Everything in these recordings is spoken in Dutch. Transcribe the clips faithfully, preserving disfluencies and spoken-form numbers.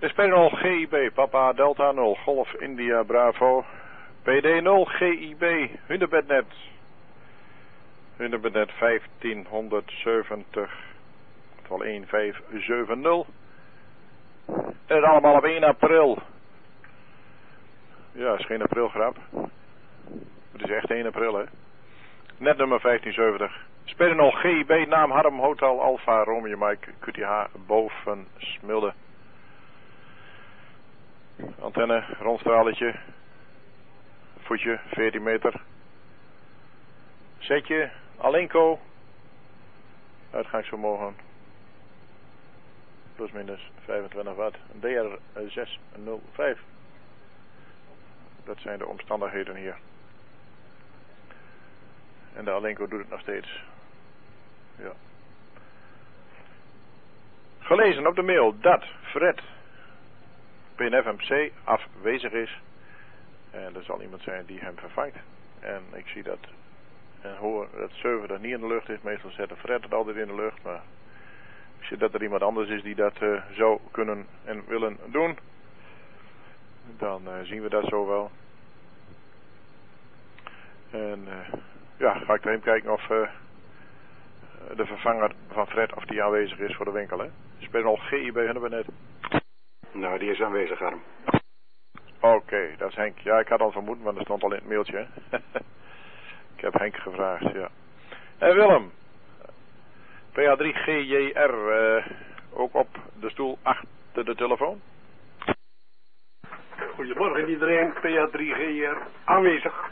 Spelen nul G I B, Papa Delta nul, Golf India Bravo, P D nul G I B, Hunebednet. Hunebednet vijftienhonderdzeventig, getal een vijf zeven nul. En het allemaal op één april. Ja, is geen aprilgrap. Het is echt één april, hè. Net nummer vijftienzeventig. Spelen nul G I B, naam Harm Hotel Alpha Romeo Mike Q T H boven Smilde. Antenne, rondstraletje. Voetje, veertien meter. Zetje, Alenco. Uitgangsvermogen. Plus minus vijfentwintig watt. D R zes nul vijf. Dat zijn de omstandigheden hier. En de Alenco doet het nog steeds. Ja. Gelezen op de mail dat Fred P N F M C afwezig is. En er zal iemand zijn die hem vervangt. En ik zie dat en hoor dat server dat niet in de lucht is. Meestal zet Fred het altijd in de lucht. Maar ik zie dat er iemand anders is die dat uh, zou kunnen en willen doen. Dan uh, zien we dat zo wel. En uh, ja, ga ik er even kijken of uh, de vervanger van Fred of die aanwezig is voor de winkel. Hè? Spelen al G I B Hunebednet. Nou, die is aanwezig, Harm. Oké, okay, dat is Henk. Ja, ik had al vermoed, want er stond al in het mailtje. Ik heb Henk gevraagd, ja. En Willem. P A drie G J R. Uh, ook op de stoel achter de telefoon. Goedemorgen iedereen. P A drie G J R aanwezig.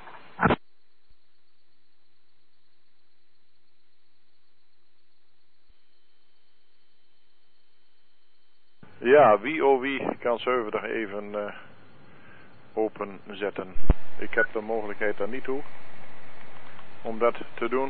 Ja, wie oh wie kan zeventig even uh, openzetten. Ik heb de mogelijkheid daar niet toe om dat te doen.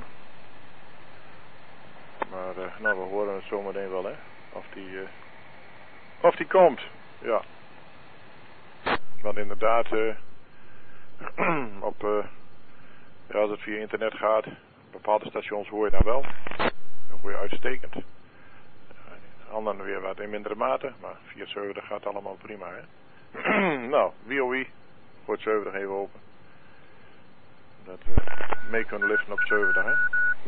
Maar uh, nou, we horen het zometeen wel, hè. Of die, uh, of die komt. Ja. Want inderdaad, uh, op, uh, ja, als het via internet gaat, bepaalde stations hoor je dan wel. Dan hoor je uitstekend. Anderen weer wat in mindere mate, maar via zeventig gaat allemaal prima, hè. Nou, wie oh wie, wordt zeventig even open. Dat we mee kunnen liften op zeventig, hè.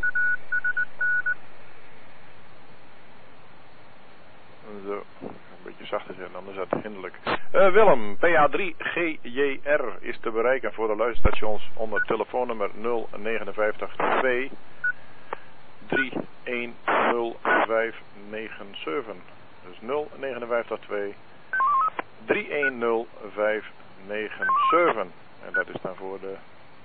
Zo, een beetje zachter zijn, anders is dat hinderlijk. Uh, Willem, P A drie G J R is te bereiken voor de luisterstations onder telefoonnummer nul vijf negen twee drie een nul vijf negen zeven. Dus nul negen vijf twee drie een nul vijf negen zeven. En dat is dan voor de,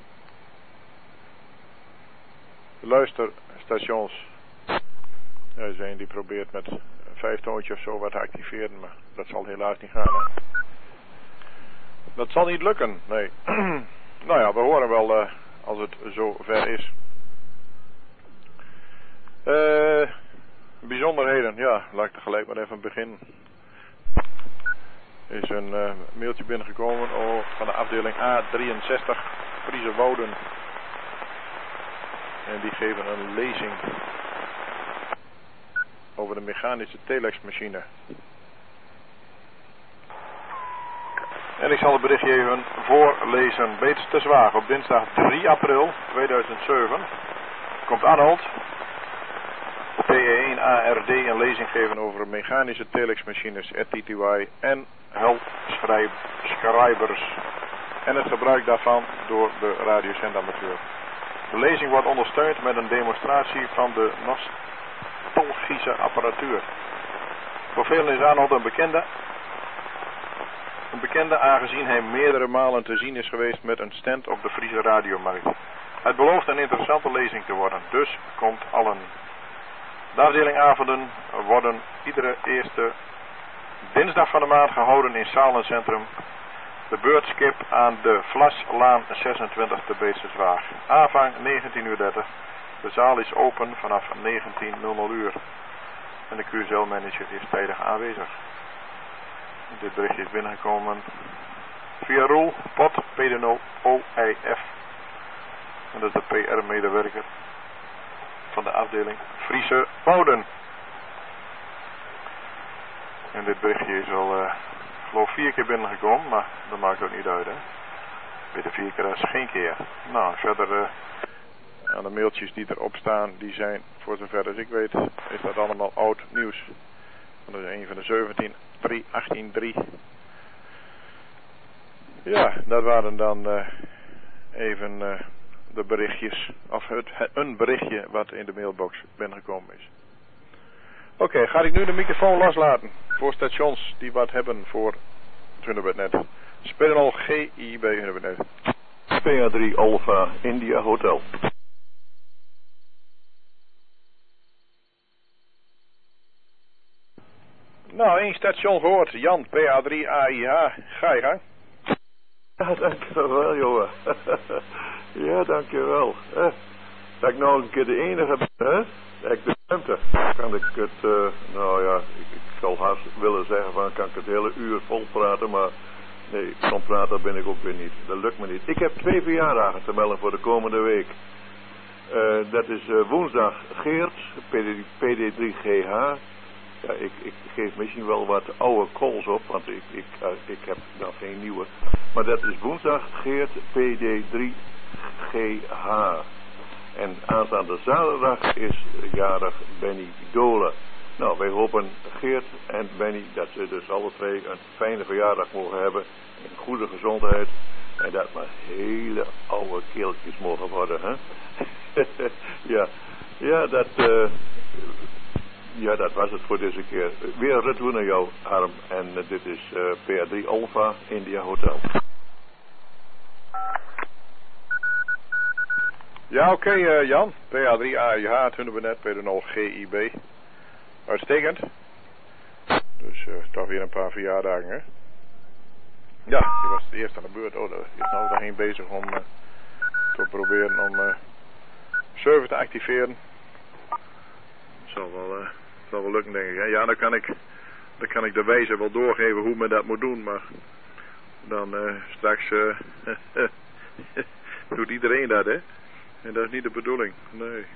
de luisterstations. Er is een die probeert met vijf toontjes of zo wat te activeren, maar dat zal helaas niet gaan, hè. Dat zal niet lukken, nee. Nou ja, we horen wel uh, als het zo ver is. Uh, bijzonderheden, ja, laat ik er gelijk maar even beginnen. Er is een uh, mailtje binnengekomen oh, van de afdeling A drieënzestig, Friese Wouden. En die geven een lezing over de mechanische telexmachine. En ik zal het berichtje even voorlezen. Beets te Zwaag op dinsdag drie april tweeduizend zeven komt Arnold P E één A R D een lezing geven over mechanische telexmachines, R T T Y en heldschrijvers en het gebruik daarvan door de radiozendamateur. De lezing wordt ondersteund met een demonstratie van de nostalgische apparatuur. Voor velen is Arnold een bekende, een bekende aangezien hij meerdere malen te zien is geweest met een stand op de Friese radiomarkt. Het belooft een interessante lezing te worden, dus komt allen. De afdelingavonden worden iedere eerste dinsdag van de maand gehouden in Salencentrum. De beurtskip aan de Vlaslaan zesentwintig te Beetse Zwaag. Aanvang negentien uur dertig. De zaal is open vanaf negentien uur. En de Q S L-manager is tijdig aanwezig. Dit berichtje is binnengekomen via Roel Pot P D nul O I F. En dat is de P R-medewerker van de afdeling Friese Wouden. En dit berichtje is al, uh, geloof vier keer binnengekomen, maar dat maakt ook niet uit, hè. Beter vier keer als geen keer. Nou, verder uh, aan de mailtjes die erop staan, die zijn, voor zover als ik weet, is dat allemaal oud nieuws. Dat is een van de zeventien drie achttien drie. Ja, dat waren dan uh, even uh, de berichtjes, of het, het, een berichtje wat in de mailbox binnengekomen is. Oké, okay, ga ik nu de microfoon loslaten voor stations die wat hebben voor het Hunebednet. Spelen al G I bij Hunebednet. P A drie Alpha India Hotel. Nou, één station gehoord. Jan, P A drie A I H. Ga je gang. Ja, dankjewel, jongen. Ja, dankjewel. Eh, dat ik nou een keer de enige ben, hè? Dat ik de ruimte. Kan ik het, uh, nou ja, ik, ik zal haast willen zeggen van, kan ik het hele uur vol praten, maar nee, zo'n prater ben ik ook weer niet. Dat lukt me niet. Ik heb twee verjaardagen te melden voor de komende week. Uh, dat is uh, woensdag Geert, P D drie G H. Ja, ik, ik geef misschien wel wat oude calls op, want ik, ik, uh, ik heb nog geen nieuwe. Maar dat is woensdag Geert, P D drie G H. En aanstaande zaterdag is jarig Benny Dolen. Nou, wij hopen Geert en Benny dat ze dus alle twee een fijne verjaardag mogen hebben. In goede gezondheid. En dat maar hele oude keeltjes mogen worden, hè? ja, ja, dat... Uh, Ja, dat was het voor deze keer. Weer retour naar jou, Harm. En uh, dit is uh, P A drie Alpha India Hotel. Ja, oké okay, uh, Jan. P A drie A I H, het Hunebednet, P D nul G I B. Uitstekend. Dus uh, toch weer een paar verjaardagen, hè? Ja, je was de eerste aan de beurt. Oh, je is nou daarheen bezig om uh, te proberen om uh, server te activeren. Zal wel, uh, zal wel lukken, denk ik. Hè? Ja, dan kan ik, dan kan ik de wijze wel doorgeven hoe men dat moet doen, maar dan uh, straks uh, doet iedereen dat, hè? En dat is niet de bedoeling, nee.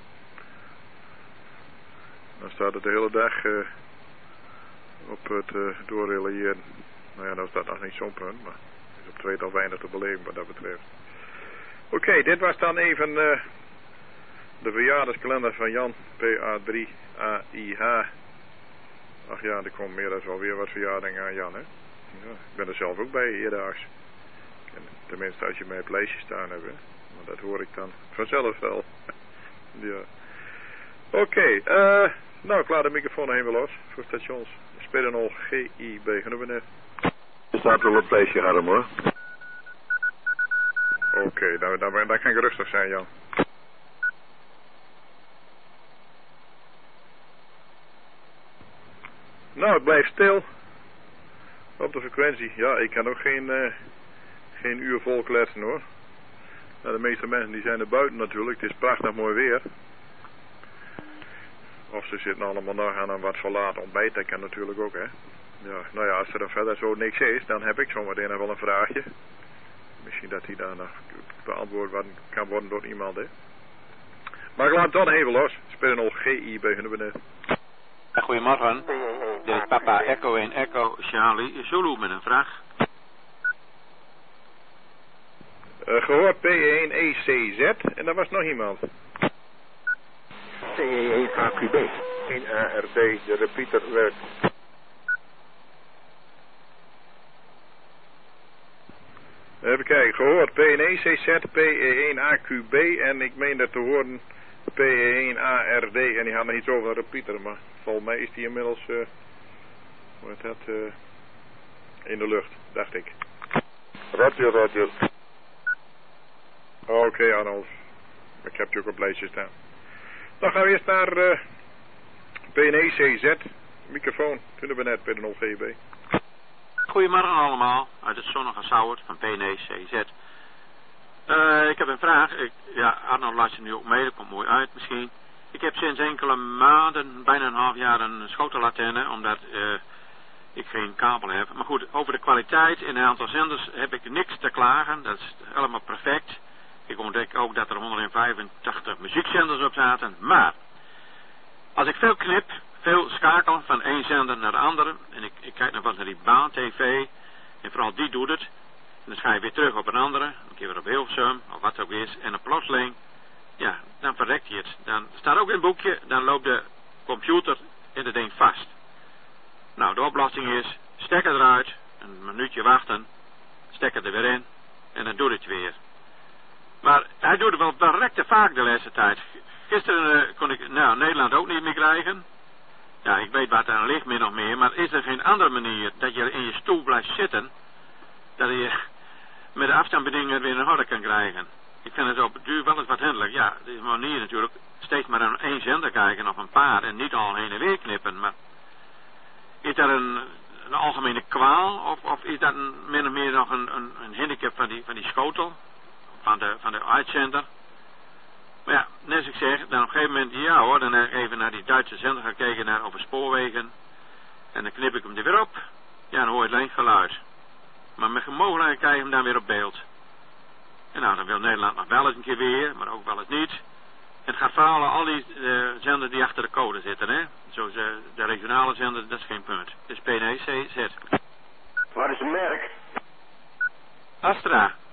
Dan staat het de hele dag uh, op het uh, doorrelayeren. Nou ja, dan staat nog niet zo'n punt, maar er is op twee toch weinig te beleven wat dat betreft. Oké, okay, dit was dan even... Uh, de verjaardagskalender van Jan, P A drie A I H. Ach ja, er komt meer dan wel weer wat verjaardagen aan Jan, hè. Ja, ik ben er zelf ook bij, eerdaags. En tenminste, als je mij op lijstje staan hebt, hè. Maar dat hoor ik dan vanzelf wel. Ja. Oké, okay, uh, nou, klaar de microfoon nog even los voor stations. Spelen al G I B Hunebednet. Je staat wel op het lijstje, Harm, hoor. Oké, okay, nou, dan, dan kan ik rustig zijn, Jan. Nou, het blijft stil op de frequentie. Ja, ik kan ook geen, uh, geen uur vol kletsen, hoor. Nou, de meeste mensen die zijn er buiten natuurlijk. Het is prachtig mooi weer. Of ze zitten allemaal nog aan een wat verlaat ontbijt. Dat kan natuurlijk ook, hè. Ja, nou ja, als er dan verder zo niks is, dan heb ik zometeen nog wel een vraagje. Misschien dat die daar nog beantwoord kan worden door iemand, hè. Maar ik laat het dan even los. Spelen al G I bij Hunebednet. Goedemorgen, dit is papa Echo en Echo Charlie Zulu met een vraag. Uh, gehoord P één E C Z en daar was nog iemand. C E één A Q B. één A R D, de repeater werkt. Even kijken, gehoord P één E C Z, P één A Q B en ik meen dat te horen P één A R D en die had nog iets over een repeater, maar volgens mij is die inmiddels uh, hoe heet dat, uh, in de lucht, dacht ik. Roger, Roger. Oké, okay, Arnold. Ik heb je ook op lijstje staan. Dan gaan we eerst naar uh, P één E C Z, microfoon, Hunebednet, P D nul G I B. Goedemorgen allemaal, uit het zonnige Sauwert van P één E C Z. Uh, ik heb een vraag. Ik, ja, Arnold laat je nu ook mee, dat komt mooi uit misschien. Ik heb sinds enkele maanden, bijna een half jaar, een schotelantenne, omdat uh, ik geen kabel heb. Maar goed, over de kwaliteit in een aantal zenders heb ik niks te klagen. Dat is helemaal perfect. Ik ontdek ook dat er honderdvijfentachtig muziekzenders op zaten. Maar, als ik veel knip, veel schakelen van één zender naar de andere. En ik, ik kijk nog wat naar die baan-tv. En vooral die doet het. En dan ga je weer terug op een andere. Een keer weer op Hilversum, of wat ook is. En dan plotseling, ja, dan verrekt hij het. Dan staat ook in het boekje, dan loopt de computer in het ding vast. Nou, de oplossing is, stekker eruit, een minuutje wachten, stekker er weer in, en dan doet het weer. Maar hij doet het wel verrekte vaak de laatste tijd. Gisteren uh, kon ik, nou, Nederland ook niet meer krijgen. Ja, ik weet wat er aan ligt, min of meer, maar is er geen andere manier dat je in je stoel blijft zitten, dat je met de afstandsbediening weer een orde kan krijgen? Ik vind het op het duur wel eens wat hinderlijk. Ja, de manier natuurlijk, steeds maar aan één zender kijken of een paar en niet al heen en weer knippen, maar is dat een, een algemene kwaal of, of is dat een, min of meer nog een, een, een handicap van die, van die schotel, van de, van de uitzender? Maar ja, net als ik zeg, dan op een gegeven moment, ja hoor, dan even naar die Duitse zender gaan kijken naar over spoorwegen. En dan knip ik hem er weer op. Ja, dan hoor je alleen geluid. Maar met mogelijkheid krijg je hem dan weer op beeld. En nou, dan wil Nederland nog wel eens een keer weer, maar ook wel eens niet. En het gaat vooral al die uh, zenders die achter de code zitten, hè. Zoals uh, de regionale zender, dat is geen punt. Dus P N E C Z. Wat is het merk? Astra.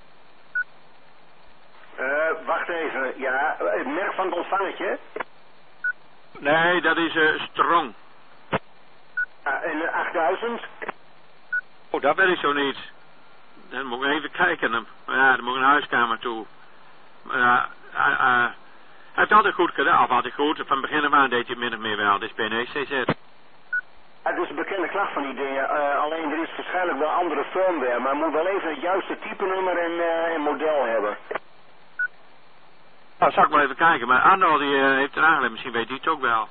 Uh, wacht even, ja, het merk van het ontvangertje? Nee, dat is uh, Strong. Uh, en uh, achtuizend? Oh, dat weet ik zo niet. Dan moet ik even kijken. Dan, ja, dan moet ik een huiskamer toe. Maar ja, uh, uh, hij heeft altijd goed gedaan, of altijd goed. Van begin af aan deed hij min of meer wel. Dit is P N E C Z. Het is een bekende klacht van die dingen, uh, alleen er is waarschijnlijk wel andere firmware, maar moet wel even het juiste type nummer en, uh, en model hebben. Nou, zal ik wel even kijken, maar Arno die uh, heeft er aangelegd, misschien weet hij het ook wel.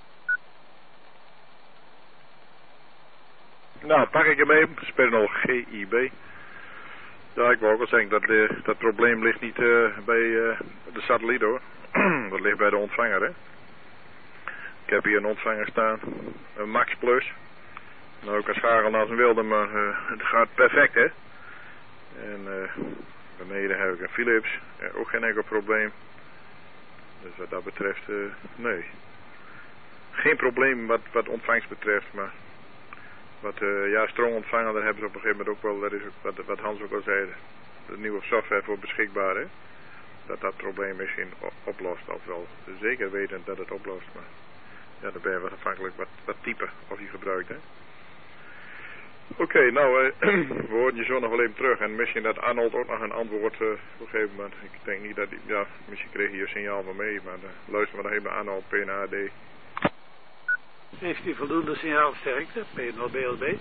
Nou, pak ik hem even. Spernol G I B. Ja, ik wou ook wel zeggen dat uh, dat probleem ligt niet uh, bij uh, de satelliet hoor. Dat ligt bij de ontvanger, hè. Ik heb hier een ontvanger staan, een Max Plus. Nou, ik kan schakelen als een wilde, maar uh, het gaat perfect, hè. En uh, beneden heb ik een Philips, ja, ook geen enkel probleem. Dus wat dat betreft, uh, nee. Geen probleem wat, wat ontvangst betreft, maar wat, uh, ja, stroomontvanger, daar hebben ze op een gegeven moment ook wel, dat is ook wat, wat Hans ook al zei, de nieuwe software voor beschikbaar, hè. Dat dat probleem misschien oplost, of wel zeker weten dat het oplost, maar ja, dan ben je wat afhankelijk wat, wat type of je gebruikt, hè. Oké, okay, nou, uh, we horen je zo nog wel even terug. En misschien dat Arnold ook nog een antwoord uh, op een gegeven moment. Ik denk niet dat hij, ja, misschien kreeg hij je signaal van mee, maar uh, luister maar nog even naar Arnold, P N A D. Heeft u voldoende signaalsterkte, P N L B L B?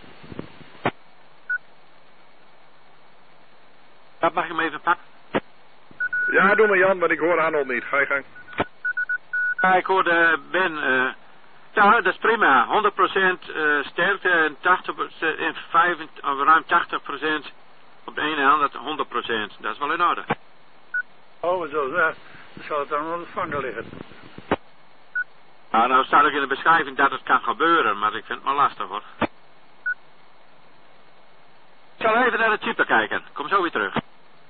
Dat mag ik hem even pakken? Ja, doe maar Jan, want ik hoor Arnold niet. Ga je gang. Ja, ik hoorde Ben... Uh, Ja, dat is prima. honderd procent uh, sterkte en tachtig procent, en vijfentachtig, ruim tachtig procent op de ene hand, dat honderd procent. Dat is wel in orde. Oh, zo, ja. Dan zal het aan de ontvanger liggen. Nou, nou staat ook in de beschrijving dat het kan gebeuren, maar ik vind het maar lastig hoor. Ik zal even naar het type kijken. Kom zo weer terug.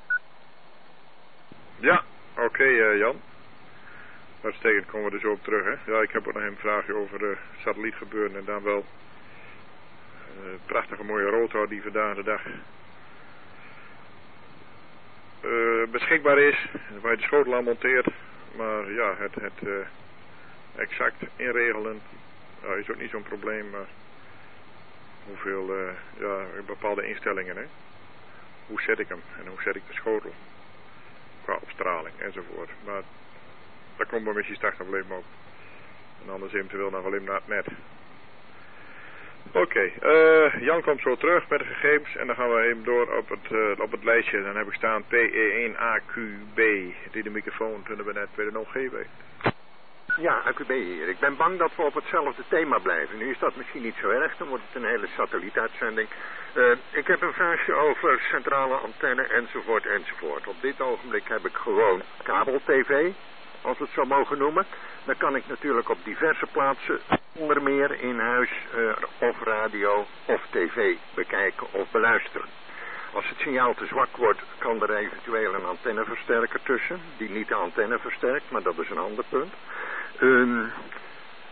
Ja, oké okay, uh, Jan. Uitstekend, komen we er zo op terug, hè. Ja, ik heb ook nog een vraagje over de satellietgebeuren en dan wel uh, prachtige mooie rotor die vandaag de dag uh, beschikbaar is, waar je de schotel aan monteert. Maar ja, het, het uh, exact inregelen uh, is ook niet zo'n probleem, maar hoeveel, uh, ja, bepaalde instellingen, hè. Hoe zet ik hem en hoe zet ik de schotel qua opstraling enzovoort. Maar daar komt maar misschien straks nog wel even op. En anders eventueel nog wel even naar het net. Oké, okay, uh, Jan komt zo terug met de gegevens en dan gaan we even door op het, uh, op het lijstje. Dan heb ik staan P E één A Q B, die de microfoon toen we net weer een O G weet. Ja, A Q B hier. Ik ben bang dat we op hetzelfde thema blijven. Nu is dat misschien niet zo erg, dan wordt het een hele satellietaanzending. Uh, ik heb een vraagje over centrale antenne enzovoort enzovoort. Op dit ogenblik heb ik gewoon kabel-tv, als we het zo mogen noemen. Dan kan ik natuurlijk op diverse plaatsen, onder meer in huis, uh, of radio of tv bekijken of beluisteren. Als het signaal te zwak wordt, kan er eventueel een antenneversterker tussen, die niet de antenne versterkt, maar dat is een ander punt. Um,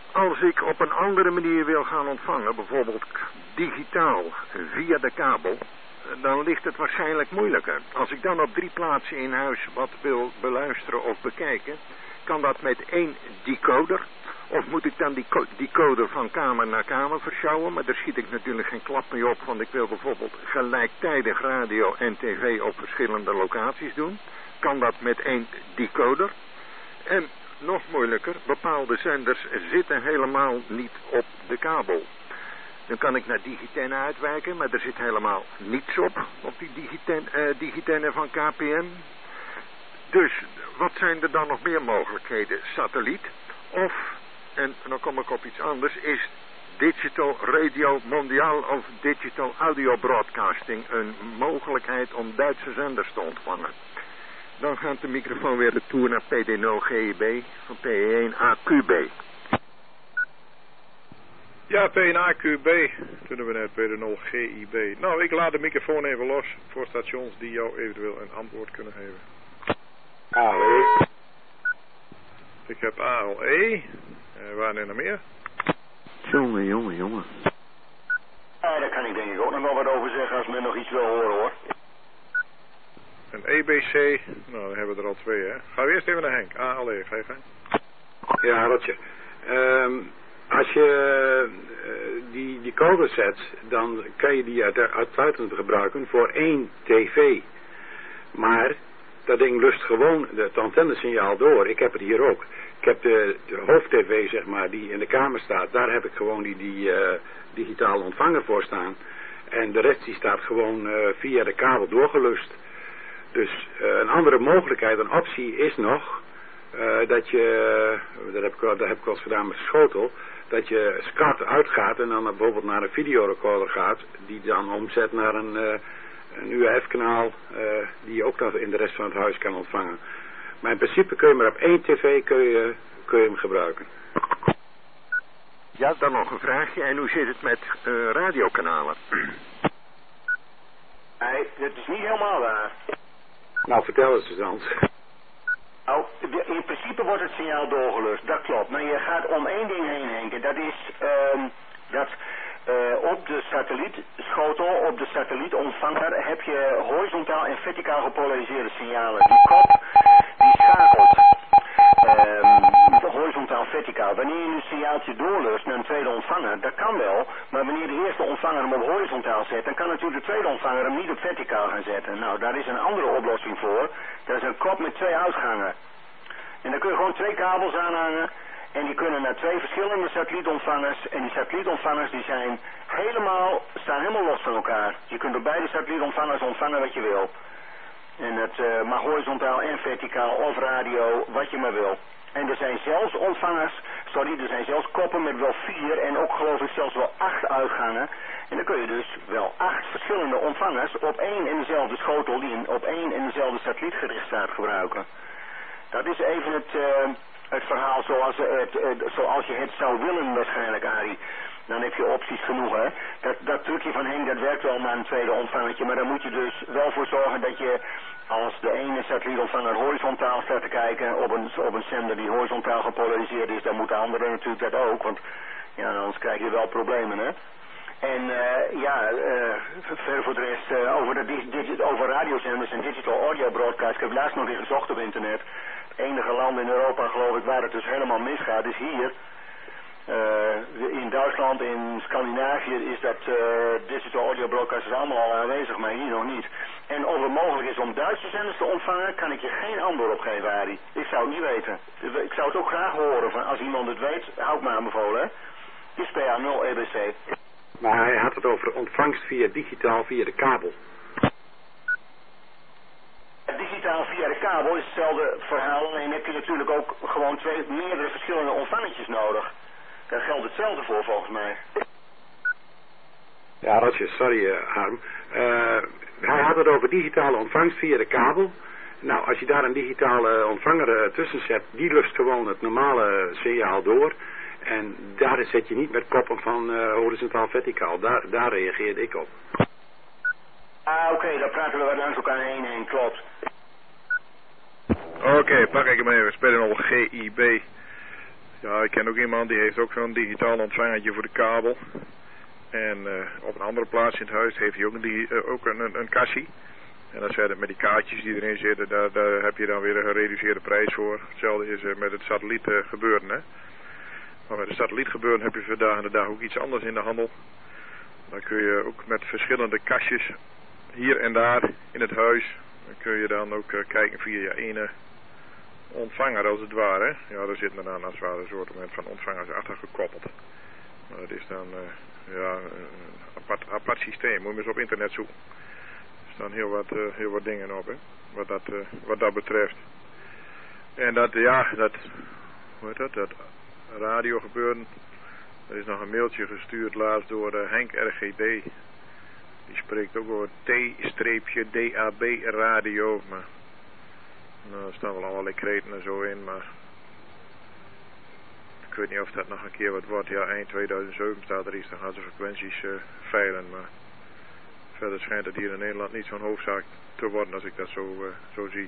als ik op een andere manier wil gaan ontvangen, bijvoorbeeld digitaal via de kabel, dan ligt het waarschijnlijk moeilijker. Als ik dan op drie plaatsen in huis wat wil beluisteren of bekijken, kan dat met één decoder. Of moet ik dan die decoder van kamer naar kamer versjouwen? Maar daar schiet ik natuurlijk geen klap mee op, want ik wil bijvoorbeeld gelijktijdig radio en tv op verschillende locaties doen. Kan dat met één decoder? En nog moeilijker, bepaalde zenders zitten helemaal niet op de kabel. Dan kan ik naar Digiten uitwijken, maar er zit helemaal niets op, op die Digiten, uh, Digiten van K P M. Dus wat zijn er dan nog meer mogelijkheden? Satelliet of, en dan kom ik op iets anders, is Digital Radio Mondiaal of Digital Audio Broadcasting een mogelijkheid om Duitse zenders te ontvangen. Dan gaat de microfoon weer de toer naar P D nul G I B van P E één A Q B. Ja, P één A Q B, toen hebben we net P D nul G I B. Nou, ik laat de microfoon even los voor stations die jou eventueel een antwoord kunnen geven. A L E. Ik heb A L E. Uh, waar nog meer? Jongen, jongen, jongen. Ja, daar kan ik denk ik ook nog wel wat over zeggen als men nog iets wil horen, hoor. En E B C, nou dan hebben we er al twee, hè. Gaan we eerst even naar Henk. A L E, ga je gang. Ja, Rotje. Um, als je uh, die, die code zet, dan kan je die uit, uitsluitend gebruiken voor één tv. Maar dat ding lust gewoon het antennesignaal door. Ik heb het hier ook. Ik heb de, de hoofd-tv, zeg maar, die in de kamer staat. Daar heb ik gewoon die, die uh, digitale ontvanger voor staan. En de rest die staat gewoon uh, via de kabel doorgelust. Dus uh, een andere mogelijkheid, een optie is nog uh, dat je, uh, dat heb ik wel, dat heb ik wel eens gedaan met de schotel, dat je SCART uitgaat en dan bijvoorbeeld naar een videorecorder gaat, die dan omzet naar een, uh, een U H F-kanaal uh, die je ook nog in de rest van het huis kan ontvangen. Maar in principe kun je maar op één tv kun je, kun je hem gebruiken. Ja, dan nog een vraagje. En hoe zit het met uh, radiokanalen? Nee, dat is niet helemaal waar. Nou, vertel eens dan. Nou, in principe wordt het signaal doorgelust, dat klopt. Maar je gaat om één ding heen, Henk. Dat is uh, dat uh, op de satellietschotel, op de satellietontvanger, heb je horizontaal en verticaal gepolariseerde signalen. Die kop, die schakelt uh, horizontaal verticaal. Wanneer je een signaaltje doorlust naar een tweede ontvanger, dat kan wel. Maar wanneer de eerste ontvanger hem op horizontaal zet, dan kan natuurlijk de tweede ontvanger hem niet op verticaal gaan zetten. Nou, daar is een andere oplossing voor. Dat is een kop met twee uitgangen. En dan kun je gewoon twee kabels aanhangen. En die kunnen naar twee verschillende satellietontvangers. En die satellietontvangers die zijn helemaal, staan helemaal los van elkaar. Je kunt op beide satellietontvangers ontvangen wat je wil. En het uh, mag horizontaal en verticaal of radio, wat je maar wil. En er zijn zelfs ontvangers, sorry, er zijn zelfs koppen met wel vier en ook geloof ik zelfs wel acht uitgangen. En dan kun je dus wel acht verschillende ontvangers op één en dezelfde schotel die op één en dezelfde satelliet gericht staat gebruiken. Dat is even het, uh, het verhaal zoals, het, uh, zoals je het zou willen waarschijnlijk, Arie. Dan heb je opties genoeg, hè. Dat, dat trucje van Henk, dat werkt wel naar een tweede ontvangertje, maar dan moet je dus wel voor zorgen dat je, als de ene satellietontvanger horizontaal staat te kijken op een, op een zender die horizontaal gepolariseerd is, dan moet de andere natuurlijk dat ook, want ja, anders krijg je wel problemen, hè. En uh, ja, uh, verder voor de rest uh, over, de digi over radiozenders en digital audio broadcast. Ik heb laatst nog weer gezocht op internet. Het enige land in Europa, geloof ik, waar het dus helemaal misgaat, is hier. Uh, in Duitsland, in Scandinavië is dat uh, digital audio broadcast allemaal al aanwezig, maar hier nog niet. En of het mogelijk is om Duitse zenders te ontvangen, kan ik je geen antwoord op geven, Arie. Ik zou het niet weten. Ik zou het ook graag horen. Van, als iemand het weet, hou ik me aanbevolen, hè. Dit is P A nul E B C. Maar hij had het over ontvangst via digitaal via de kabel. Digitaal via de kabel is hetzelfde verhaal, alleen heb je natuurlijk ook gewoon twee meerdere verschillende ontvangertjes nodig. Daar geldt hetzelfde voor volgens mij. Ja, Roger, sorry uh, Harm. Uh, hij had het over digitale ontvangst via de kabel. Nou, als je daar een digitale ontvanger uh, tussen zet, die lust gewoon het normale signaal door. En daar zet je niet met koppen van uh, horizontaal verticaal. Daar, daar reageerde ik op. Ah, oké, okay, daar praten we wat langs elkaar heen heen, klopt. Oké, okay, pak ik hem even. Spelen al G I B. Ja, ik ken ook iemand die heeft ook zo'n digitaal ontvangertje voor de kabel. En uh, op een andere plaats in het huis heeft hij ook een, uh, ook een, een, een kassie. En dan zijn het met die kaartjes die erin zitten, daar, daar heb je dan weer een gereduceerde prijs voor. Hetzelfde is uh, met het satelliet uh, gebeuren, hè. Maar met het satelliet gebeuren heb je vandaag de dag ook iets anders in de handel. Dan kun je ook met verschillende kastjes hier en daar in het huis, dan kun je dan ook uh, kijken via je ene ontvanger als het ware. Ja, daar zit dan als het ware een soort van ontvangers achter gekoppeld. Maar dat is dan uh, ja, een apart, apart systeem, moet je eens op internet zoeken. Er staan heel wat, uh, heel wat dingen op, hè, wat dat, uh, wat dat betreft. En dat, ja, dat, hoe heet dat, dat radiogebeuren. Er is nog een mailtje gestuurd laatst door uh, Henk R G D. Die spreekt ook over T-D A B radio. Maar nou, er staan wel allerlei kreten en zo in. Maar ik weet niet of dat nog een keer wat wordt. Ja, eind tweeduizend zeven staat er iets. Dan gaan ze frequenties uh, veilen. Maar verder schijnt het hier in Nederland niet zo'n hoofdzaak te worden als ik dat zo, uh, zo zie.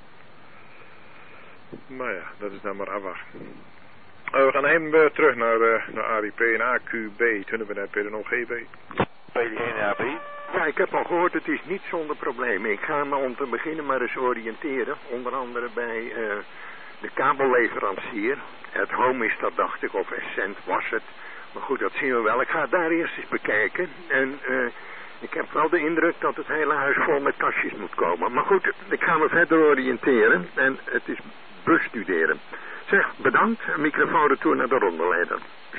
Maar ja, dat is dan maar afwachten. Uh, we gaan even uh, terug naar, uh, naar A R I P en A Q B. Toen we net P D O G B. P D één A P. Ja, ik heb al gehoord, het is niet zonder problemen. Ik ga me om te beginnen maar eens oriënteren. Onder andere bij uh, de kabelleverancier. Het Home is dat, dacht ik, of Essent was het. Maar goed, dat zien we wel. Ik ga het daar eerst eens bekijken. En uh, ik heb wel de indruk dat het hele huis vol met kastjes moet komen. Maar goed, ik ga me verder oriënteren. En het is bestuderen. Zeg, bedankt. Microfoon retour naar de rondeleider.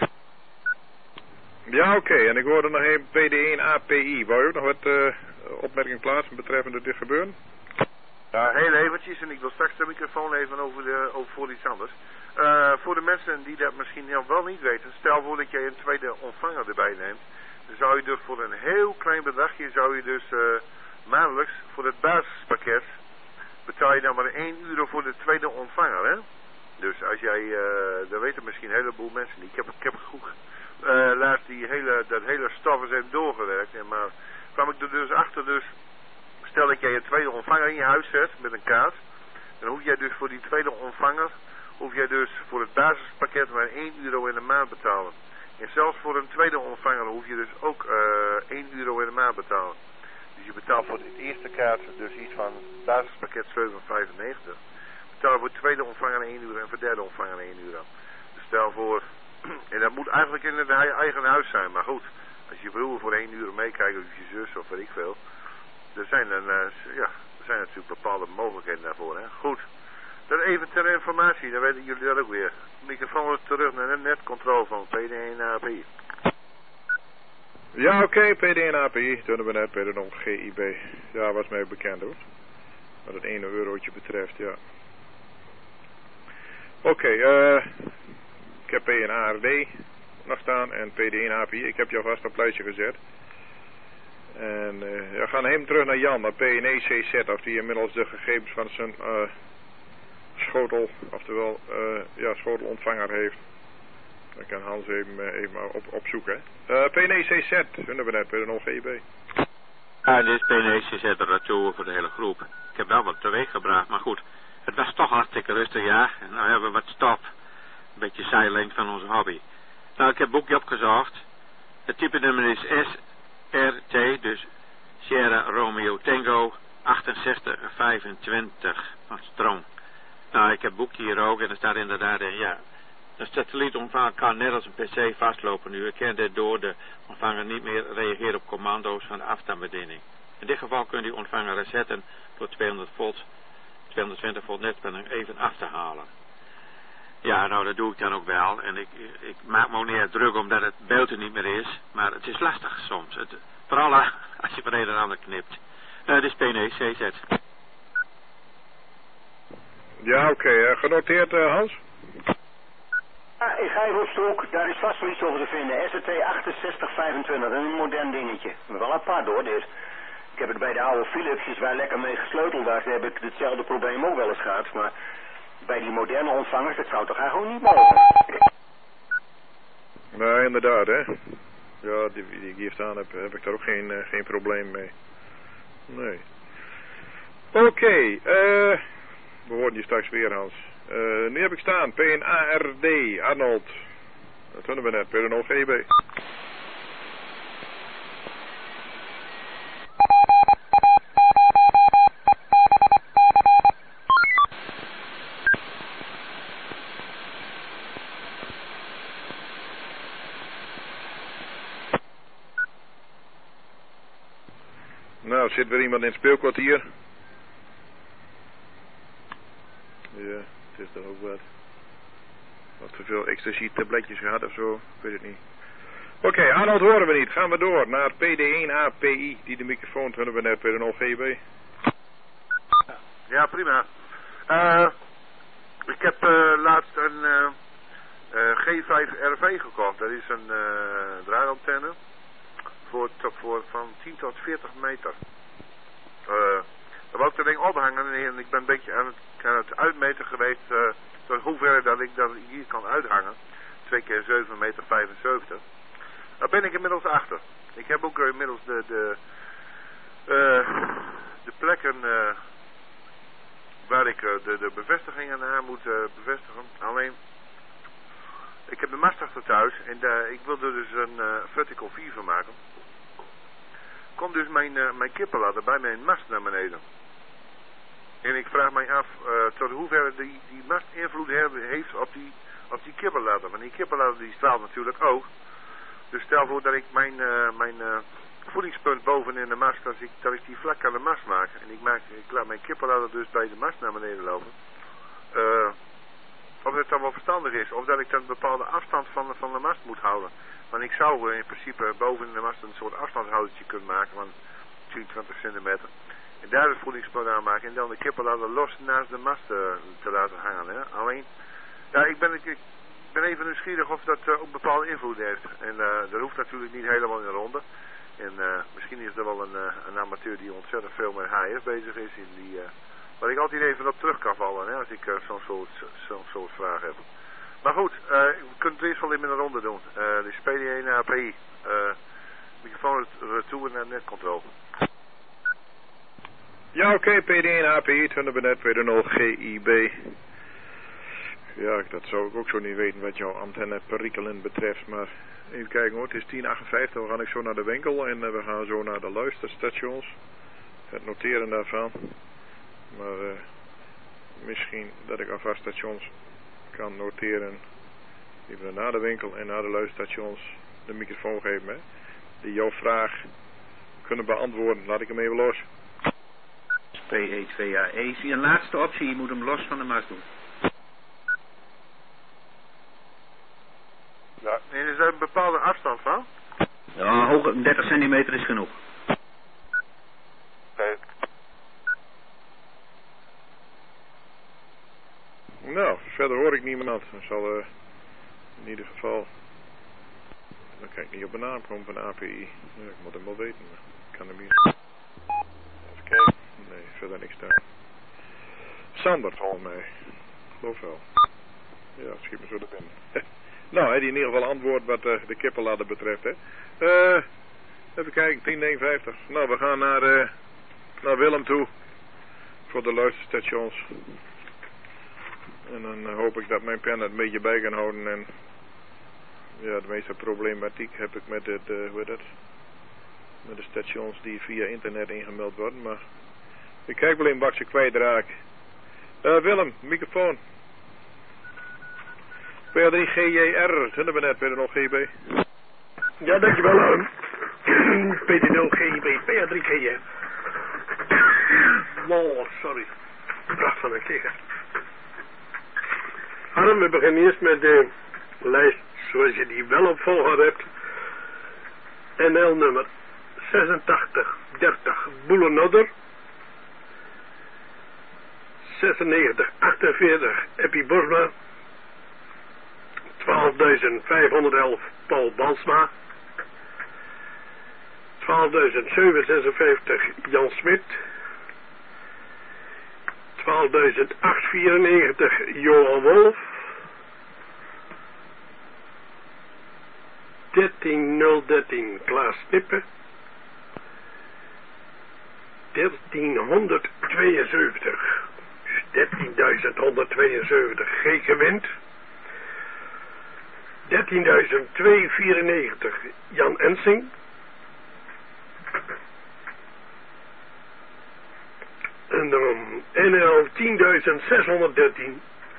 Ja, oké. Okay. En ik hoorde nog even P D één A P I. Wou je ook nog wat uh, opmerking plaatsen betreffende dit gebeuren? Ja, heel eventjes. En ik wil straks de microfoon even over, de, over voor iets anders. Uh, voor de mensen die dat misschien heel wel niet weten. Stel voor dat jij een tweede ontvanger erbij neemt. Dan zou je dus voor een heel klein bedragje, zou je dus uh, maandelijks voor het basispakket, betaal je dan maar één euro voor de tweede ontvanger, hè? Dus als jij, uh, dat weten misschien een heleboel mensen niet. Ik heb, ik heb goed, uh, laatst die hele, dat hele stof eens even doorgewerkt. En maar kwam ik er dus achter, dus stel dat jij een tweede ontvanger in je huis zet met een kaart. Dan hoef jij dus voor die tweede ontvanger, hoef jij dus voor het basispakket maar één euro in de maand betalen. En zelfs voor een tweede ontvanger hoef je dus ook uh, één euro in de maand betalen. Dus je betaalt voor de eerste kaart dus iets van basispakket zeven vijfennegentig. Stel voor de tweede ontvanger één euro en voor de derde ontvanger één euro. Dus stel voor, en dat moet eigenlijk in het eigen huis zijn, maar goed, als je broer voor één euro meekijkt of je zus of weet ik veel, er zijn dan, uh, ja, er zijn natuurlijk bepaalde mogelijkheden daarvoor, hè. Goed, dat even ter informatie, dan weten jullie dat ook weer. Microfoon terug naar de netcontrole van P D één A P I. Ja, oké, okay, P D één A P I, toen we net P D O G I B. Ja, was mij bekend hoor. Wat het ene eurotje betreft, ja. Oké, okay, uh, ik heb P N A R D nog staan en P D één A P I. Ik heb jou vast op lijstje gezet. En uh, we gaan hem terug naar Jan, naar P N E C Z, of die inmiddels de gegevens van zijn uh, schotel, oftewel uh, ja, schotelontvanger heeft. Dan kan Hans even, uh, even op, opzoeken. Uh, P N E C Z, vinden we net bij de O G B. Ja, dit is P N E C Z de retour voor de hele groep. Ik heb wel wat teweeg gebracht, maar goed. Het was toch hartstikke rustig, ja. En nou hebben we wat stop. Een beetje zijlengte van onze hobby. Nou, ik heb een boekje opgezocht. Het type nummer is S R T, dus Sierra Romeo Tango achtenzestig vijfentwintig van Stroom. Nou, ik heb een boekje hier ook en er staat inderdaad in, ja. Een satellietontvanger kan net als een pc vastlopen nu. Ik kan dit door de ontvanger niet meer reageren op commando's van de afstandsbediening. In dit geval kun je die ontvanger resetten door tweehonderd volt, tweehonderdtwintig volt netspanning even af te halen. Ja, nou dat doe ik dan ook wel. En ik, ik maak me ook niet erg druk omdat het beeld er niet meer is. Maar het is lastig soms. Het, vooral als je van een en ander knipt. Uh, dit is P N E C Z. Ja, oké. Okay. Uh, genoteerd, uh, Hans? Ja, ik ga even op zoek. Daar is vast wel iets over te vinden. S R T achtenzestig vijfentwintig. Dat is een modern dingetje. Maar wel apart hoor, dit. Ik heb het bij de oude Philipsjes waar lekker mee gesleuteld was. Daar heb ik hetzelfde probleem ook wel eens gehad. Maar bij die moderne ontvangers, dat zou toch eigenlijk niet mogen? Nou, inderdaad, hè. Ja, die, die ik hier staan heb, heb ik daar ook geen, uh, geen probleem mee. Nee. Oké, okay, uh, we horen je straks weer, Hans. Uh, nu heb ik staan, P N A R D, Arnold. Dat kunnen we net, P N O G B. Nou, zit weer iemand in het speelkwartier. Ja, het is toch ook wat. Wat te veel ecstasy tabletjes gehad of zo, ik weet het niet. Oké, okay, Arnold horen we niet. Gaan we door naar P D één A P I, die de microfoon hebben we net per een O G B. Ja, prima. Uh, ik heb uh, laatst een uh, uh, G vijf R V gekocht. Dat is een uh, draadantenne voor, voor van tien tot veertig meter. Uh, dan wou ik dat ding ophangen en ik ben een beetje aan het, aan het uitmeten geweest uh, tot hoeverre dat ik dat hier kan uithangen. twee keer zeven meter vijfenzeventig. Daar ben ik inmiddels achter. Ik heb ook inmiddels de, de, uh, de plekken uh, waar ik uh, de, de bevestigingen aan moet uh, bevestigen. Alleen, ik heb de mast achter thuis en uh, ik wil er dus een uh, vertical vier van maken. Komt dus mijn, uh, mijn kippenladder bij mijn mast naar beneden. En ik vraag mij af uh, tot hoeverre die, die mast invloed heeft op die, op die kippenladder. Want die kippenladder die straalt natuurlijk ook. Dus stel voor dat ik mijn, uh, mijn uh, voedingspunt boven in de mast, dat ik, dat ik die vlak aan de mast maak. En ik, maak, ik laat mijn kippenladder dus bij de mast naar beneden lopen. Uh, of het dan wel verstandig is. Of dat ik dan een bepaalde afstand van, van de mast moet houden. Want ik zou in principe boven in de mast een soort afstandhoudertje kunnen maken van tien, twintig centimeter. En daar het voedingspunt aan maken en dan de kippenladder los naast de mast uh, te laten hangen. Hè. Alleen, ja, ik ben, ik, ik ben even nieuwsgierig of dat uh, ook bepaalde invloed heeft. En uh, dat hoeft natuurlijk niet helemaal in de ronde. En uh, misschien is er wel een, uh, een amateur die ontzettend veel met H F bezig is. In die, uh, waar ik altijd even op terug kan vallen hè, als ik uh, zo'n soort, zo soort vraag heb. Maar goed, uh, we kunnen het eerst wel in een ronde doen. Uh, dus P D één A P I. Uh, microfoon retour naar netcontrole. Ja, oké, okay, P D één A P I, het we net P D nul G I B. Ja, dat zou ik ook zo niet weten wat jouw antenne perikelen betreft, maar even kijken hoor, het is tien achtenvijftig, we gaan ik zo naar de winkel en uh, we gaan zo naar de luisterstations. Het noteren daarvan. Maar uh, misschien dat ik alvast stations kan noteren, even naar de winkel en naar de luisterstations de microfoon geven, hè, die jouw vraag kunnen beantwoorden. Laat ik hem even los. P E twee A E, zie een laatste optie, je moet hem los van de mast doen. Ja, en is er een bepaalde afstand van? Ja, hoog, dertig centimeter is genoeg. Oké. Okay. Nou, verder hoor ik niemand. Dat zal uh, in ieder geval... Dan kan ik niet op een naam komen van A P I. Ja, ik moet hem wel weten. Ik kan hem hier... Even kijken. Nee, verder niks daar. Sander, volgens mij. Geloof wel. Ja, schiet me zo er binnen. Nou, hij die in ieder geval antwoord wat uh, de kippenladder betreft, hè. Uh, even kijken, tien eenenvijftig. Nou, we gaan naar, uh, naar Willem toe. Voor de luisterstations. En dan uh, hoop ik dat mijn pen het een beetje bij kan houden. En ja, de meeste problematiek heb ik met het, uh, hoe heet dat? Met de stations die via internet ingemeld worden. Maar ik kijk wel in wat ze kwijtraak. Uh, Willem, microfoon. P drie G J R, zullen we net weer nog G B? Ja, dankjewel. Um, P D nul G I B, P drie G J R. Oh, sorry. Pracht van een kikker. Harm, we beginnen eerst met de lijst zoals je die wel op volgorde hebt. N L nummer zesentachtig dertig Boelenotter. zesennegentig achtenveertig Eppie Bosma. twaalfduizend vijfhonderdelf Paul Balsma. twaalfduizend zevenhonderdzesenvijftig Jan Smit. twaalfduizend achthonderdvierennegentig Johan Wolf. dertien dertien Klaas Stippen. dertienhonderdtweeënzeventig dertienduizend honderdtweeënzeventig G gewint. dertienduizend tweehonderdvierennegentig Jan Ensing. En dan N L tienduizend zeshonderddertien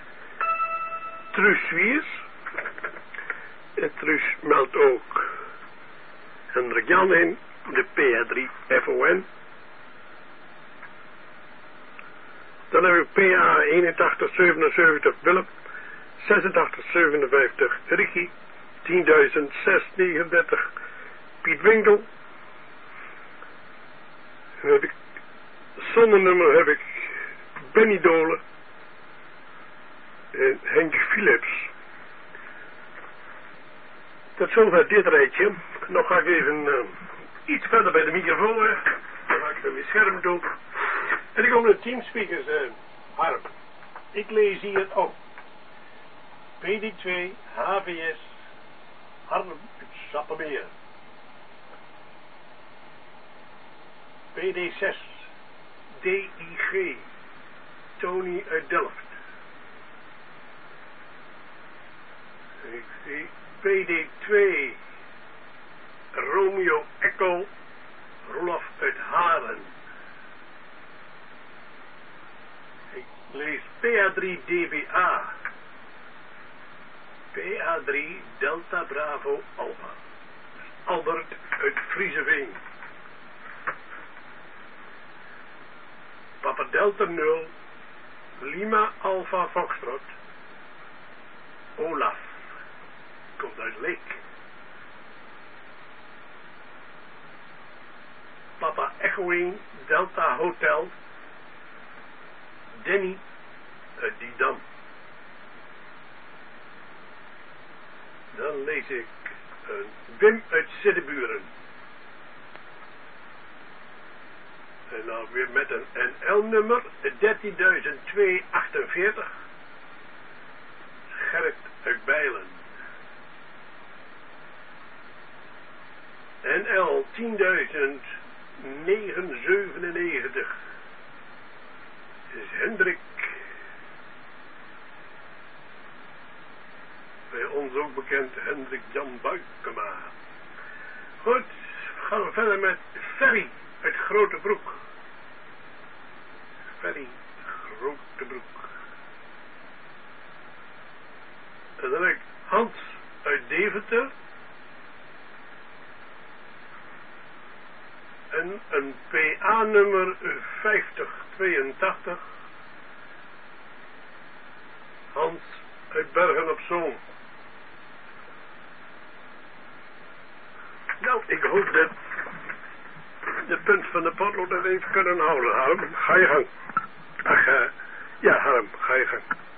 Truus Swiers. En Truus meldt ook Hendrik Jan in, de P A drie F O N. Dan heb ik P A eenentachtig zevenenzeventig Willem, zesentachtig zevenenvijftig Ricky, tienduizend zeshonderdnegenendertig Piet Winkel. Dan heb ik zonnenummer heb ik Benny Dolen en Henk Philips. Tot zover dit rijtje. Nog ga ik even uh, iets verder bij de microfoon weg. Dan ga ik naar mijn scherm doen. En ik kom de teamspeakers, uh, Harm. Ik lees hier op. P D twee H V S Harm uit Sappemeer. P D zes D I G Tony uit Delft. Ik zie P D twee Romeo Echo Rolf uit Haren. Ik lees P A drie D B A P A drie Delta Bravo Alpha Albert uit Frieseveen. Papa Delta nul Lima Alpha Foxtrot Olaf komt uit Leek. Papa Echoing Delta Hotel Danny uit Didam. Dan lees ik een Wim uit Siddeburen. En dan weer met een N L-nummer dertienduizend tweehonderdachtenveertig. Gerrit uit Bijlen. N L tienduizend negenhonderdzevenennegentig. Is Hendrik. Bij ons ook bekend Hendrik Jan Buikema. Goed, gaan we verder met Ferry uit Grote Broek. Ferry Grote Broek. En dan heb ik Hans uit Deventer. En een P A-nummer vijftig tweeëntachtig. Hans uit Bergen op Zoom. Nou, ik hoop dat de punt van de potlood dat even kunnen houden. Harm, ga je gang. Ach, uh, ja, Harm, ga je gang.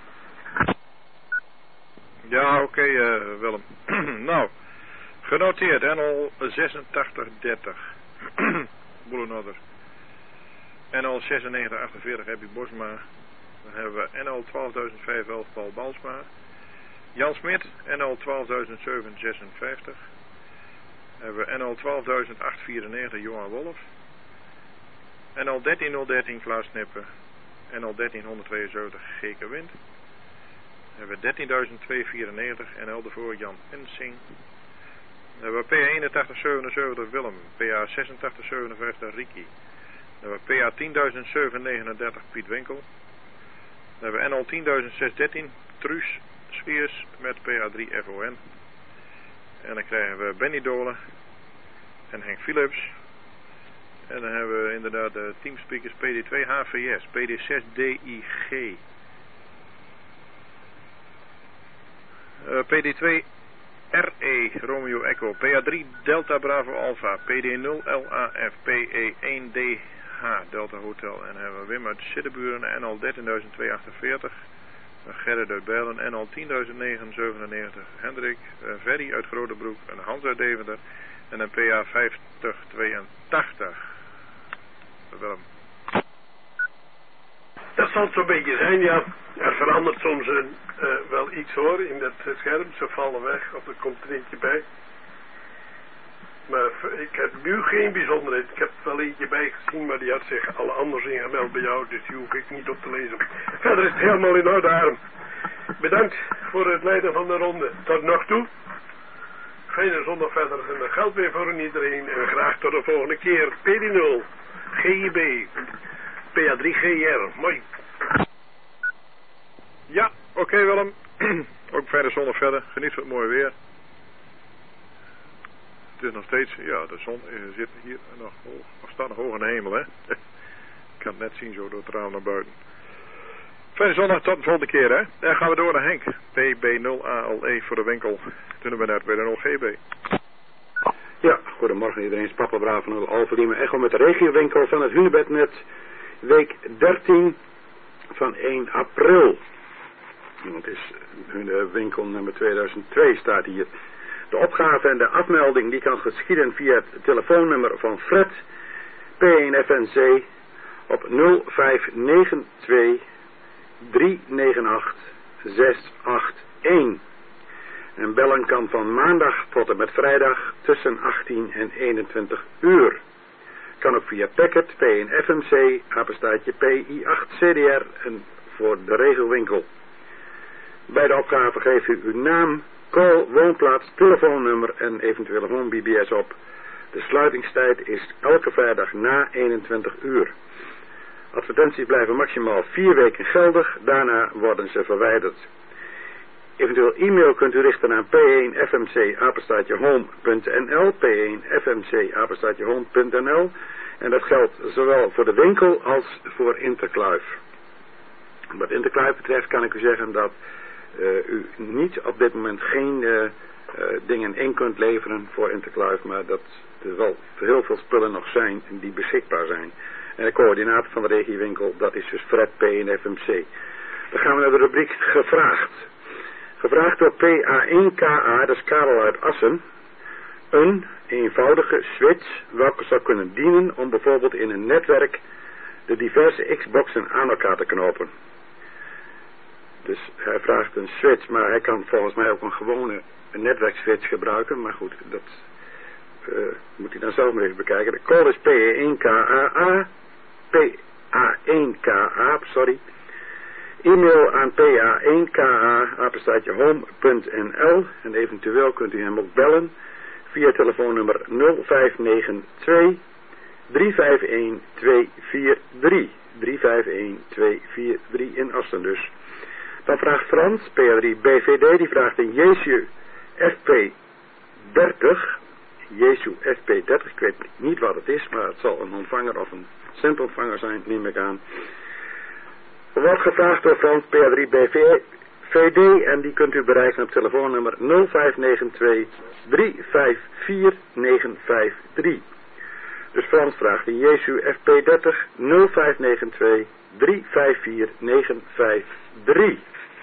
Ja, oké, okay, uh, Willem. Nou, genoteerd, N L zesentachtig dertig. Boelenotter. N L zesennegentig achtenveertig Happy Bosma. Dan hebben we N L twaalfduizend vijfhonderdellf Paul Balsma. Jan Smit, N L twaalfduizend zevenhonderdzesenvijftig. Dan hebben we N L twaalfduizend achthonderdvierennegentig Johan Wolf. N L dertienhonderd dertien Klaas Snippen. N L dertienhonderdtweeënzeventig G K Wind. Dan hebben we dertienduizend tweehonderdvierennegentig N L ervoor Jan Ensing. Dan hebben we P A eenentachtig zevenenzeventig Willem. P A zesentachtig zevenenvijftig Ricky. Dan hebben we P A tienduizend zevenhonderdnegenendertig Piet Winkel. Dan hebben we N L tienduizend zeshonderddertien Truus Swiers met P A drie F O N. En dan krijgen we Benny Dolen en Henk Philips. En dan hebben we inderdaad de teamspeakers P D twee H V S, P D zes D I G. Uh, P D twee R E Romeo Echo, P A drie Delta Bravo Alpha, P D nul L A F, P E één D H Delta Hotel. En dan hebben we Wim uit Siddeburen, N L dertienduizend tweehonderdachtenveertig. Gerrit uit Bijlen, N L tienduizend negenhonderdzevenennegentig Hendrik, uh, Ferry uit Grotebroek en Hans uit Deventer. En een P A vijftig tweeëntachtig. Willem. Dat zal het zo'n beetje zijn, ja. Er verandert soms een, uh, wel iets hoor in dat uh, scherm. Ze vallen weg of er komt er eentje bij. Maar ik heb nu geen bijzonderheid. Ik heb er wel eentje bij gezien, maar die had zich alle anders ingemeld bij jou, dus die hoef ik niet op te lezen. Verder is het helemaal in orde, Harm. Bedankt voor het leiden van de ronde. Tot nog toe. Fijne zondag verder en dat geldt weer voor iedereen. En graag tot de volgende keer. P D nul, G I B, P A drie G R. Mooi. Ja, oké okay, Willem. Ook fijne zondag verder. Geniet van het mooie weer. Het is nog steeds, ja, de zon zit hier nog hoog, of staat nog hoog in de hemel, hè. Ik kan het net zien zo door het raam naar buiten. Fijne zondag, tot de volgende keer, hè. Dan gaan we door naar Henk. P B nul A L E voor de winkel. Toen ben we net bij de nul G B. Ja, goedemorgen iedereen. Papa Braaf van Alverliemen Echo met de regiowinkel van het Hunebednet. Week dertien van één april. Het is winkel nummer tweeduizend twee staat hier. De opgave en de afmelding die kan geschieden via het telefoonnummer van Fred P één F N C op nul vijf negen twee drie negen acht zes acht één. En bellen kan van maandag tot en met vrijdag tussen achttien en eenentwintig uur. Kan ook via Packet P één F M C, apenstaartje P I acht C D R en voor de regelwinkel. Bij de opgave geeft u uw naam, call, woonplaats, telefoonnummer en eventuele home B B S op. De sluitingstijd is elke vrijdag na eenentwintig uur. Advertenties blijven maximaal vier weken geldig, daarna worden ze verwijderd. Eventueel e-mail kunt u richten aan p één f m c apenstaartje home punt n l, p één f m c apenstaartje home punt n l, en dat geldt zowel voor de winkel als voor Intercluif. Wat Intercluif betreft kan ik u zeggen dat uh, u niet op dit moment geen uh, uh, dingen in kunt leveren voor Intercluif, maar dat er wel heel veel spullen nog zijn die beschikbaar zijn. En de coördinator van de regiowinkel, dat is dus Fred P één F M C. Dan gaan we naar de rubriek gevraagd. Gevraagd door P A één K A, dat is Karel uit Assen. Een eenvoudige switch welke zou kunnen dienen om bijvoorbeeld in een netwerk de diverse Xboxen aan elkaar te knopen. Dus hij vraagt een switch, maar hij kan volgens mij ook een gewone een netwerkswitch gebruiken. Maar goed, dat uh, moet hij dan zelf maar even bekijken. De code is P A één K A A, P A één K A, sorry. E-mail aan P A één K A, apenstaartje home punt n l en eventueel kunt u hem ook bellen via telefoonnummer nul vijf negen twee drie vijf een twee vier drie. drie vijf een twee vier drie in Assen dus. Dan vraagt Frans, P A drie B V D, die vraagt een Jesu F P dertig. Jesu F P dertig, ik weet niet wat het is, maar het zal een ontvanger of een centontvanger zijn, neem ik aan. Er wordt gevraagd door Frans P A drie B V D en die kunt u bereiken op telefoonnummer nul vijf negen twee drie vijf vier negen vijf drie. Dus Frans vraagt in Jesu F P dertig nul vijf negen twee drie vijf vier negen vijf drie.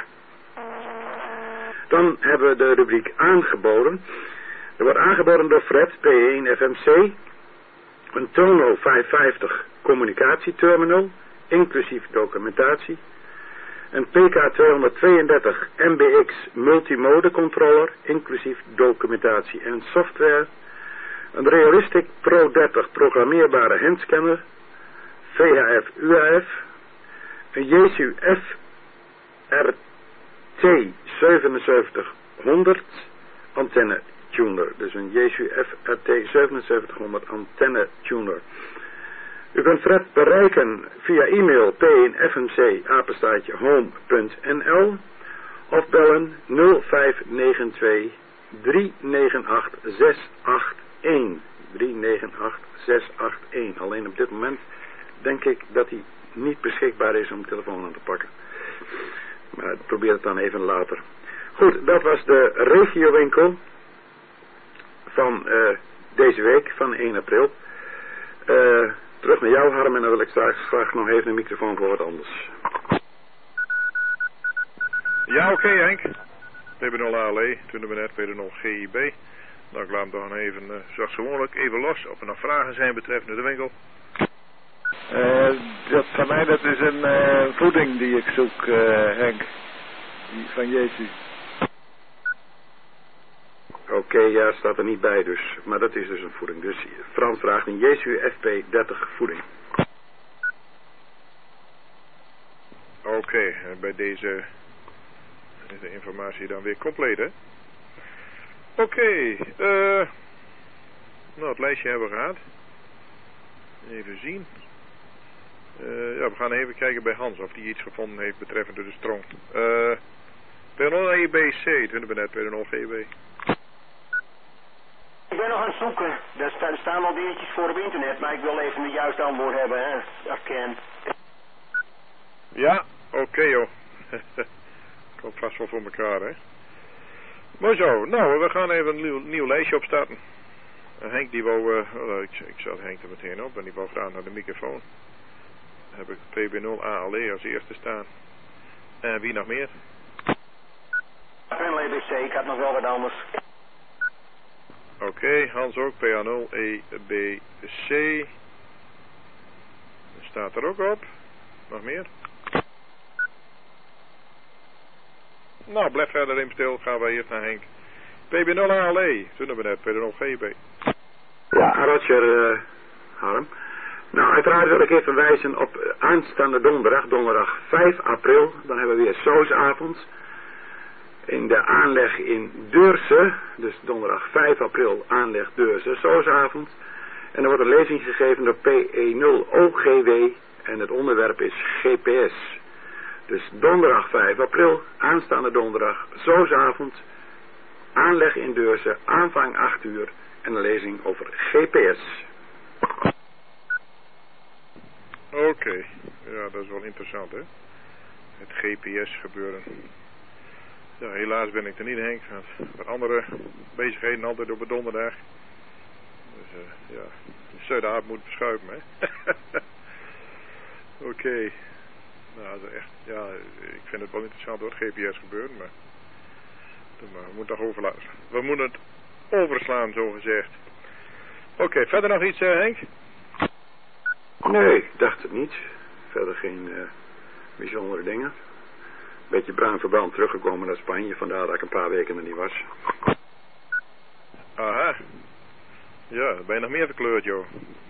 Dan hebben we de rubriek aangeboden. Er wordt aangeboden door Fred P één F M C een Tono vijfhonderdvijftig communicatieterminal inclusief documentatie, een P K tweehonderdtweeëndertig M B X multimode controller inclusief documentatie en software, een Realistic Pro dertig programmeerbare handscanner, V H F U H F, een Jesu F R T zevenenzeventighonderd antenne tuner, dus een Jesu F R T zevenenzeventighonderd antenne tuner. U kunt Fred bereiken via e-mail p één f m c apenstaartje home punt n l of bellen nul vijf negen twee drie negen acht zes acht één. drie negen acht zes acht één. Alleen op dit moment denk ik dat hij niet beschikbaar is om de telefoon aan te pakken. Maar probeer het dan even later. Goed, dat was de regiowinkel van uh, deze week, van één april. Uh, terug naar jou, Harm, en dan wil ik straks graag nog even een microfoon voor wat anders. Ja, oké, okay, Henk. P B nul A L E, toen we net P B nul G I B. Nou, ik laat hem dan even, uh, zoals gewoonlijk, even los. Of er nog vragen zijn betreffende de winkel. Uh, dat van mij, dat is een uh, voeding die ik zoek, uh, Henk. Die van Jezus. Oké, Oké, okay, ja, staat er niet bij dus. Maar dat is dus een voeding. Dus Frans vraagt een J C U F P dertig voeding. Oké, okay, en bij deze is de informatie dan weer compleet, hè? Oké, okay, uh, nou, het lijstje hebben we gehad. Even zien. Uh, ja, we gaan even kijken bij Hans of hij iets gevonden heeft betreffende de strong. Uh, P nul E B C, dat vinden we net, P nul G B. Ik ben nog aan het zoeken. Er staan, staan al dingetjes voor op internet, maar ik wil even het juiste antwoord hebben, hè, erkend. Ja, oké okay, joh. Komt vast wel voor elkaar, hè. Mooi zo. Nou, we gaan even een nieuw, nieuw lijstje opstarten. En Henk die wou, uh, oh, ik, ik zat Henk er meteen op en die wou graag naar de microfoon. Dan heb ik P B nul A L E als eerste staan. En wie nog meer? P nul E B C, ik had nog wel wat anders. Oké, okay, Hans ook, P A nul E B C. Dat staat er ook op. Nog meer? Nou, blijf verder in stil, gaan wij eerst naar Henk. P B nul A L E, toen hebben we net P nul G B. Ja, Roger, uh, Harm. Nou, uiteraard wil ik even wijzen op aanstaande donderdag, donderdag vijf april. Dan hebben we weer soosavond. In de aanleg in Deurse, dus donderdag vijf april aanleg Deurse, soosavond. En er wordt een lezing gegeven door P E nul O G W en het onderwerp is G P S. Dus donderdag vijf april, aanstaande donderdag, soosavond, aanleg in Deurse, aanvang acht uur en een lezing over G P S. Oké, okay. Ja, dat is wel interessant, hè. Het G P S gebeuren. Ja, helaas ben ik er niet, Henk. Want andere bezigheden altijd op een donderdag. Dus uh, ja, Zuid-Aap moet verschuiven, hè. Oké. Okay. Nou, dat is echt, ja, ik vind het wel interessant door het G P S gebeuren, maar, maar we moeten toch overlaten. We moeten het overslaan, zo gezegd. Oké, okay, verder nog iets, uh, Henk? Nee, ik dacht het niet. Verder geen uh, bijzondere dingen. Beetje bruin verband teruggekomen naar Spanje, vandaar dat ik een paar weken er niet was. Aha. Ja, dan ben je nog meer verkleurd, joh.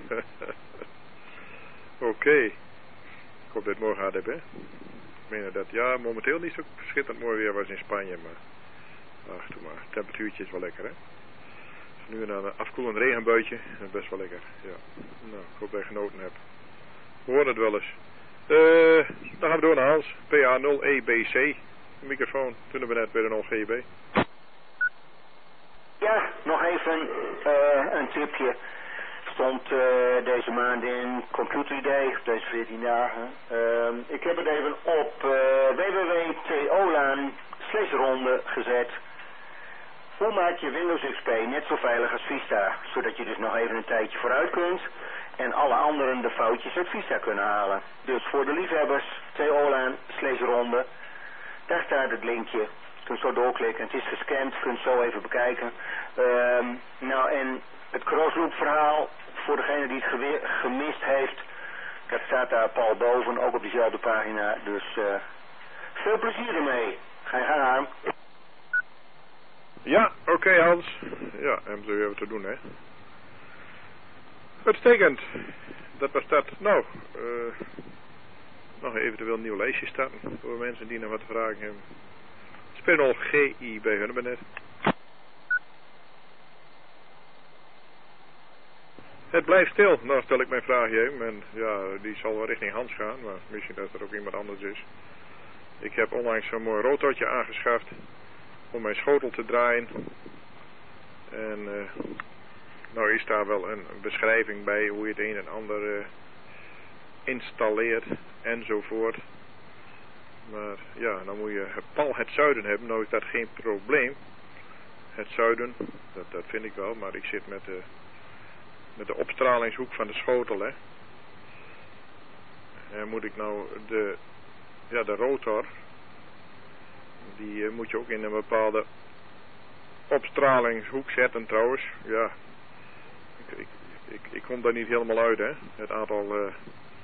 Oké. Okay. Ik hoop dat het mooi gaat hebben, hè. Ik meen dat, ja, momenteel niet zo schitterend mooi weer was in Spanje, maar... Ach, doe maar. Het temperatuurtje is wel lekker, hè. Nu en dan een afkoelend regenbuitje, dat is best wel lekker, ja. Nou, ik hoop dat je genoten hebt. We horen het wel eens. Uh, dan gaan we door naar Hans. P A nul E B C. Microfoon. Toen hebben we net bij de nul G B. Ja, nog even uh, een tipje. Stond uh, deze maand in Computer Day, deze veertien dagen. Uh, ik heb het even op uh, w w w punt t olaan slash ronde gezet. Hoe maak je Windows X P net zo veilig als Vista? Zodat je dus nog even een tijdje vooruit kunt. En alle anderen de foutjes uit Vista kunnen halen. Dus voor de liefhebbers, t olaan slash ronde. Daar staat het linkje. Je kunt zo doorklikken. Het is gescand. Je kunt het zo even bekijken. Um, nou, en het crossloop verhaal, voor degene die het gemist heeft, dat staat daar pal boven, ook op diezelfde pagina. Dus uh, veel plezier ermee. Ga je gang, Harm. Ja, oké okay, Hans. Ja, hebben ze weer wat te doen, hè. Uitstekend. Dat was dat. Nou, uh, nog eventueel een nieuw lijstje starten voor mensen die nog wat te vragen hebben. Spinol G I bij hun net. Het blijft stil. Nou stel ik mijn vraagje even. En ja, die zal wel richting Hans gaan. Maar misschien dat er ook iemand anders is. Ik heb onlangs zo'n mooi rotortje aangeschaft. Om mijn schotel te draaien. En uh, nou is daar wel een, een beschrijving bij hoe je het een en ander uh, installeert. Enzovoort. Maar ja, dan moet je pal het zuiden hebben. Nou is dat geen probleem. Het zuiden, dat, dat vind ik wel. Maar ik zit met de... met de opstralingshoek van de schotel, hè. En moet ik nou de, ja, de rotor, die uh, moet je ook in een bepaalde opstralingshoek zetten trouwens. Ja, ik, ik, ik, ik kom daar niet helemaal uit, hè. Het aantal, uh,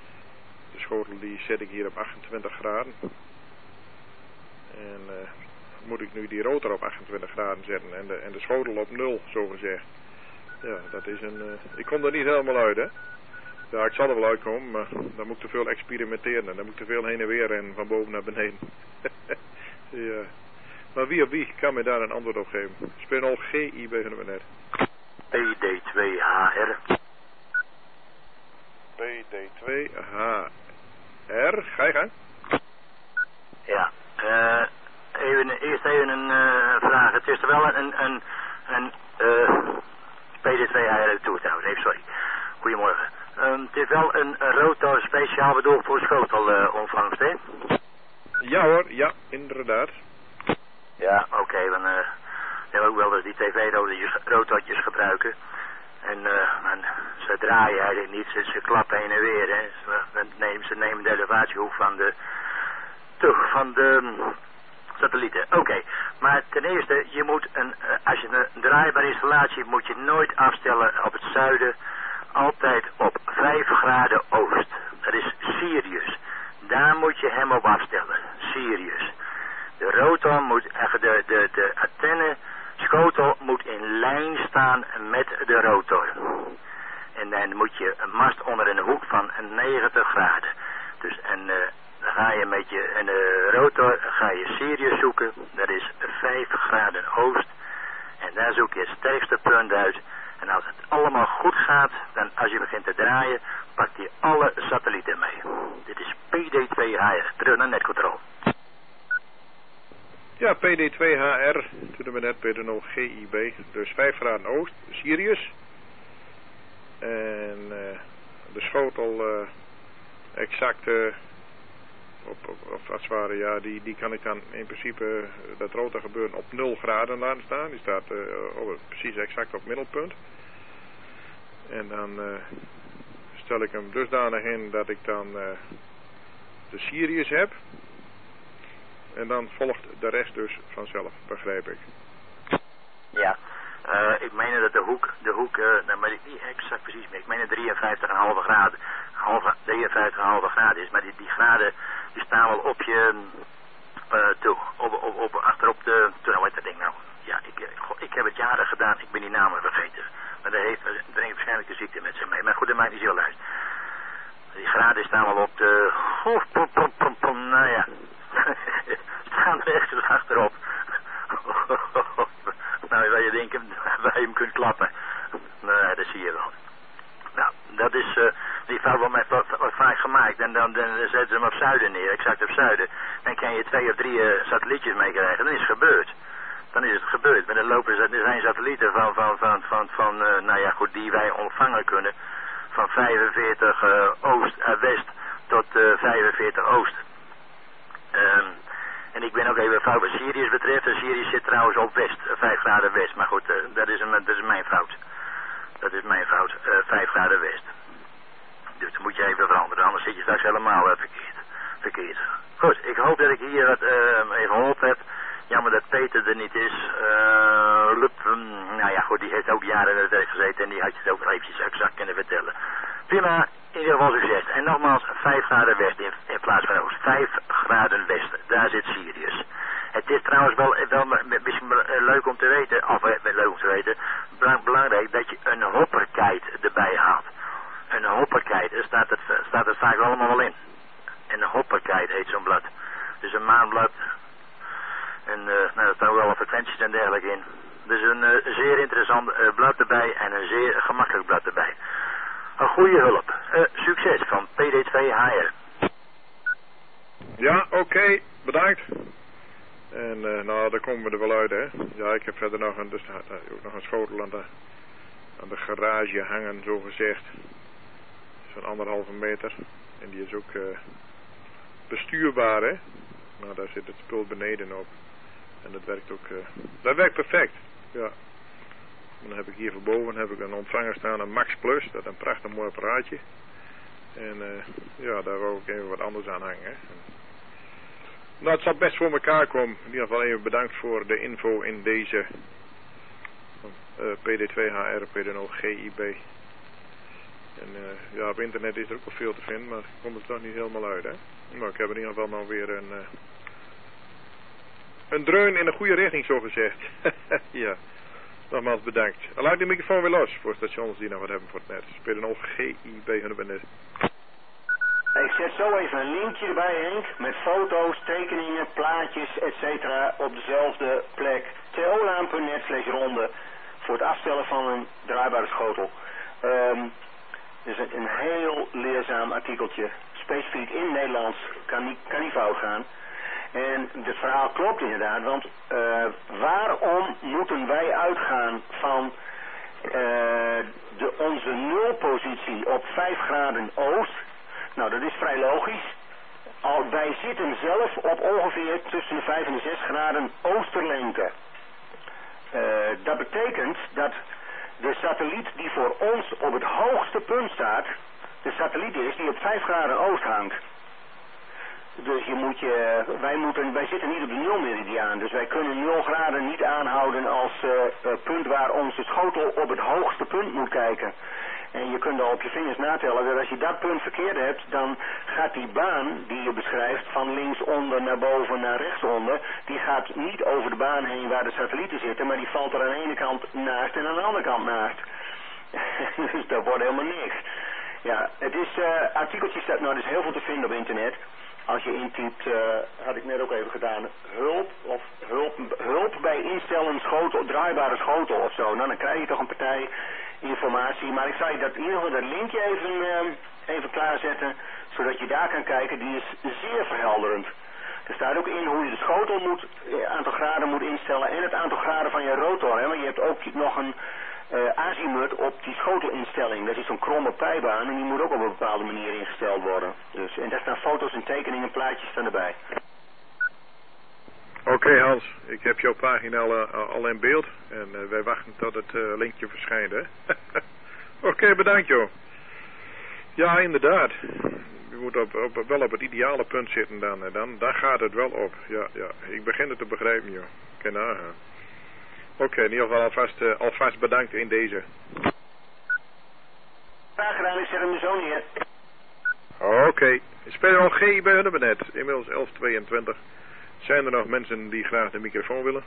de schotel die zet ik hier op achtentwintig graden. En uh, moet ik nu die rotor op achtentwintig graden zetten en de, en de schotel op nul, zo gezegd. Ja, dat is een... Uh, ik kom er niet helemaal uit, hè. Ja, ik zal er wel uitkomen, maar dan moet ik te veel experimenteren. En dan moet ik te veel heen en weer rennen, van boven naar beneden. Ja. Maar wie of wie kan me daar een antwoord op geven? Spinol G I B van net. P D twee H R. P D twee H R, ga je gang? Ja, uh, even, eerst even een uh, vraag. Het is er wel een, een, een uh, P D twee H R toe trouwens, even sorry. Goedemorgen. Um, het is wel een, een rotor speciaal bedoeld voor schotelontvangst, uh, hè? Ja hoor, ja, inderdaad. Ja, oké, okay, want uh, we hebben ook wel eens die tv-rotortjes gebruiken. En, uh, en ze draaien eigenlijk niet, ze, ze klappen heen en weer. Hè. Ze, nemen, ze nemen de elevatiehoek van de, toch, van de um, satellieten. Oké, okay. Maar ten eerste, je moet een, uh, als je een draaibare installatie moet je nooit afstellen op het zuiden. Altijd op vijf graden oost. Dat is Sirius. Daar moet je hem op afstellen. Sirius. De rotor moet, even de, de, de antenne, schotel moet in lijn staan met de rotor. En dan moet je een mast onder een hoek van negentig graden. Dus en uh, dan ga je met je en de rotor ga je Sirius zoeken. Dat is vijf graden oost. En daar zoek je het sterkste punt uit. En als het allemaal goed gaat, dan als je begint te draaien, pakt hij alle satellieten mee. Dit is P D twee H R, terug naar netcontrole. Ja, P D twee H R, toen we net P D nul G I B, dus vijf graden oost, Sirius. En uh, de schotel uh, exact, uh, op, op, of als het ware, ja, die, die kan ik dan in principe, uh, dat rotor gebeuren op nul graden laten staan. Die staat uh, op, precies exact op middelpunt. En dan uh, stel ik hem dusdanig in dat ik dan uh, de Sirius heb. En dan volgt de rest dus vanzelf, begrijp ik. Ja, uh, ik meen dat de hoek, de hoek, uh, nou weet ik niet exact precies meer, ik meen dat drieënvijftig komma vijf graden, halve, drieënvijftig komma vijf graden is, maar die, die graden, die staan wel op je, uh, toe, op, op, op, achterop de, toen, hoe heet dat ding nou? Ja, ik, ik, ik heb het jaren gedaan, ik ben die namen vergeten. Maar dat heeft, er brengt waarschijnlijk de ziekte met zich mee, maar goed, dat maakt niet zo uit. Die graden staan wel op de, oh, pom, pom, pom, pom, nou ja. Staan er echt achterop. Nou, waar je denken, waar je hem kunt klappen. Nee, dat zie je wel. Nou, dat is, uh, die fout wordt mij wordt vaak gemaakt. En dan, dan zetten ze hem op zuiden neer, exact op zuiden. Dan kan je twee of drie uh, satellietjes meekrijgen. Dan is het gebeurd. Dan is het gebeurd. Maar dan lopen ze, er zijn satellieten van, van, van, van, van uh, nou ja goed, die wij ontvangen kunnen. Van vijfenveertig uh, oost en uh, west tot uh, vijfenveertig oost. Um, en ik ben ook even fout wat Sirius betreft. En Sirius zit trouwens op west, vijf graden west. Maar goed, uh, dat, is een, dat is mijn fout. Dat is mijn fout, uh, vijf graden west. Dus dat moet je even veranderen, anders zit je straks helemaal uh, verkeerd. verkeerd. Goed, ik hoop dat ik hier wat uh, even geholpen heb. Jammer dat Peter er niet is. Uh, lup, um, nou ja, goed, die heeft ook jaren in het werk gezeten en die had je het ook wel eventjes exact kunnen vertellen. Prima, in ieder geval succes. En nogmaals, vijf graden west in, in plaats van oost. vijf graden west, daar zit Sirius. Het is trouwens wel, wel misschien leuk om te weten, of leuk om te weten, belangrijk dat je een hopperkite erbij haalt. Een hopperkite, er staat het, staat het vaak allemaal wel in. En een hopperkite heet zo'n blad. Dus een maandblad. En uh, nou, er staan wel advertenties en dergelijke in. Dus een uh, zeer interessant uh, blad erbij en een zeer gemakkelijk blad erbij. Een goede hulp. Uh, succes van P D twee H R. Ja, oké, okay, bedankt. En uh, nou, daar komen we er wel uit, hè. Ja, ik heb verder nog een, dus, uh, ook nog een schotel aan de, aan de garage hangen, zo gezegd. Zo'n anderhalve meter. En die is ook uh, bestuurbaar, hè. Nou, daar zit het spul beneden op. En dat werkt ook, uh, dat werkt perfect. Ja. En dan heb ik hier voorboven heb ik een ontvanger staan, een Max Plus. Dat is een prachtig mooi apparaatje. En uh, ja, daar wou ik even wat anders aan hangen. Hè. Nou, het zal best voor elkaar komen. In ieder geval even bedankt voor de info in deze uh, P D twee H R, P D nul G I B. En uh, ja, op internet is er ook wel veel te vinden, maar ik kom er toch niet helemaal uit, hè. Nou, ik heb in ieder geval nou weer een, uh, een dreun in de goede richting, zo gezegd. Ja, nogmaals bedankt. Laat de microfoon weer los voor stations die nog wat hebben voor het net. Spelen al G I B honderdnet. Ik zet zo even een linkje erbij, Henk, met foto's, tekeningen, plaatjes, et cetera op dezelfde plek. t o laan punt net slash ronde voor het afstellen van een draaibare schotel. Um, dus een, een heel leerzaam artikeltje. Specifiek in Nederlands, kan niet, kan niet fout gaan. En het verhaal klopt inderdaad, want uh, waarom moeten wij uitgaan van uh, de, onze nulpositie op vijf graden oost? Nou, dat is vrij logisch. Al, wij zitten zelf op ongeveer tussen de vijf en de zes graden oosterlengte. Uh, dat betekent dat de satelliet die voor ons op het hoogste punt staat, de satelliet is die op vijf graden oost hangt. Dus je moet je, wij, moeten, wij zitten niet op de nulmeridiaan, dus wij kunnen nul graden niet aanhouden als uh, uh, punt waar onze schotel op het hoogste punt moet kijken. En je kunt al op je vingers natellen dat als je dat punt verkeerd hebt, dan gaat die baan die je beschrijft van linksonder naar boven naar rechtsonder, die gaat niet over de baan heen waar de satellieten zitten, maar die valt er aan de ene kant naast en aan de andere kant naast. Dus dat wordt helemaal niks. Ja, het is, uh, artikeltjes, nou er is heel veel te vinden op internet. Als je intypt, uh, had ik net ook even gedaan, hulp of hulp, hulp bij instellen schotel, draaibare schotel of zo. Nou, dan krijg je toch een partij informatie. Maar ik zal je dat, in ieder geval dat linkje even, uh, even klaarzetten, zodat je daar kan kijken. Die is zeer verhelderend. Er staat ook in hoe je de schotel moet, het aantal graden moet instellen en het aantal graden van je rotor. Hè? Maar je hebt ook nog een uh, azimut op die schotelinstelling. Dat is zo'n kromme pijbaan en die moet ook op een bepaalde manier ingesteld worden. Dus, en daar staan foto's en tekeningen en plaatjes staan erbij. Oké okay, Hans, ik heb jouw pagina al, uh, al in beeld en uh, wij wachten tot het uh, linkje verschijnt. Oké, okay, bedankt joh. Ja, inderdaad. Je moet op, op, wel op het ideale punt zitten dan, dan, dan gaat het wel op. Ja, ja, ik begin het te begrijpen joh. Ik kan nagaan. Oké, okay, in ieder geval alvast, uh, alvast bedankt in deze. Graag gedaan, ik zet hem zo neer. Oké, okay. Speel al G bij honderdnet, inmiddels elf tweeëntwintig. Zijn er nog mensen die graag de microfoon willen?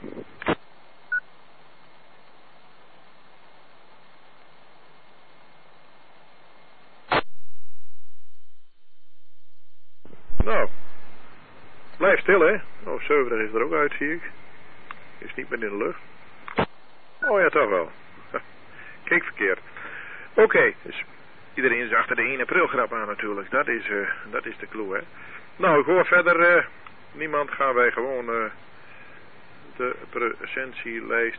Nou, blijf stil hè. Oh, zeventig is er ook uit, zie ik. Is niet meer in de lucht. Oh ja, toch wel. Kijk verkeerd. Oké, okay, dus iedereen is achter de één april grap aan natuurlijk. Dat is, uh, dat is de clue hè. Nou, ik hoor verder uh, niemand. Gaan wij gewoon uh, de presentielijst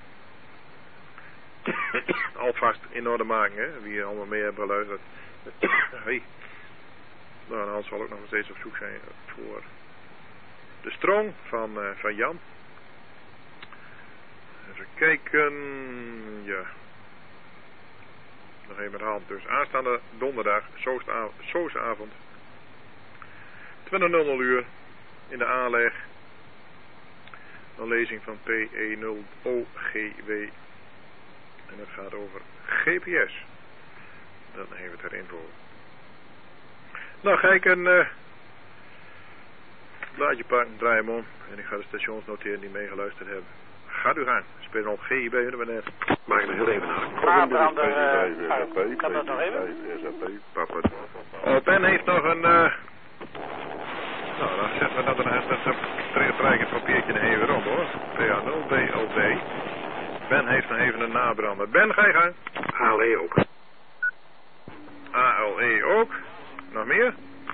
alvast in orde maken hè. Wie allemaal mee hebben geluisterd. Hey. Nou, en Hans zal ook nog steeds op zoek zijn voor de strong van, uh, van Jan. Even kijken. Ja. Nog even met de hand. Dus aanstaande donderdag, soosavond. twintig uur in de aanleg. Een lezing van P E nul O G W. En het gaat over G P S. Dan hebben we het erin voor. Nou ga ik een uh, blaadje pakken, draai hem om. En ik ga de stations noteren die meegeluisterd hebben. Gaat u gaan. Speel al G I B honderdnet. Maak er heel even naar. Brander, uh, kan dat nog even? Oh, Ben heeft nog een... Uh, nou, dan zetten we dat er een trek het papiertje er even rond hoor. P A nul B L B. Ben heeft nog even een nabrander. Ben, ga je gang. A L E ook. A L E ook. Nog meer?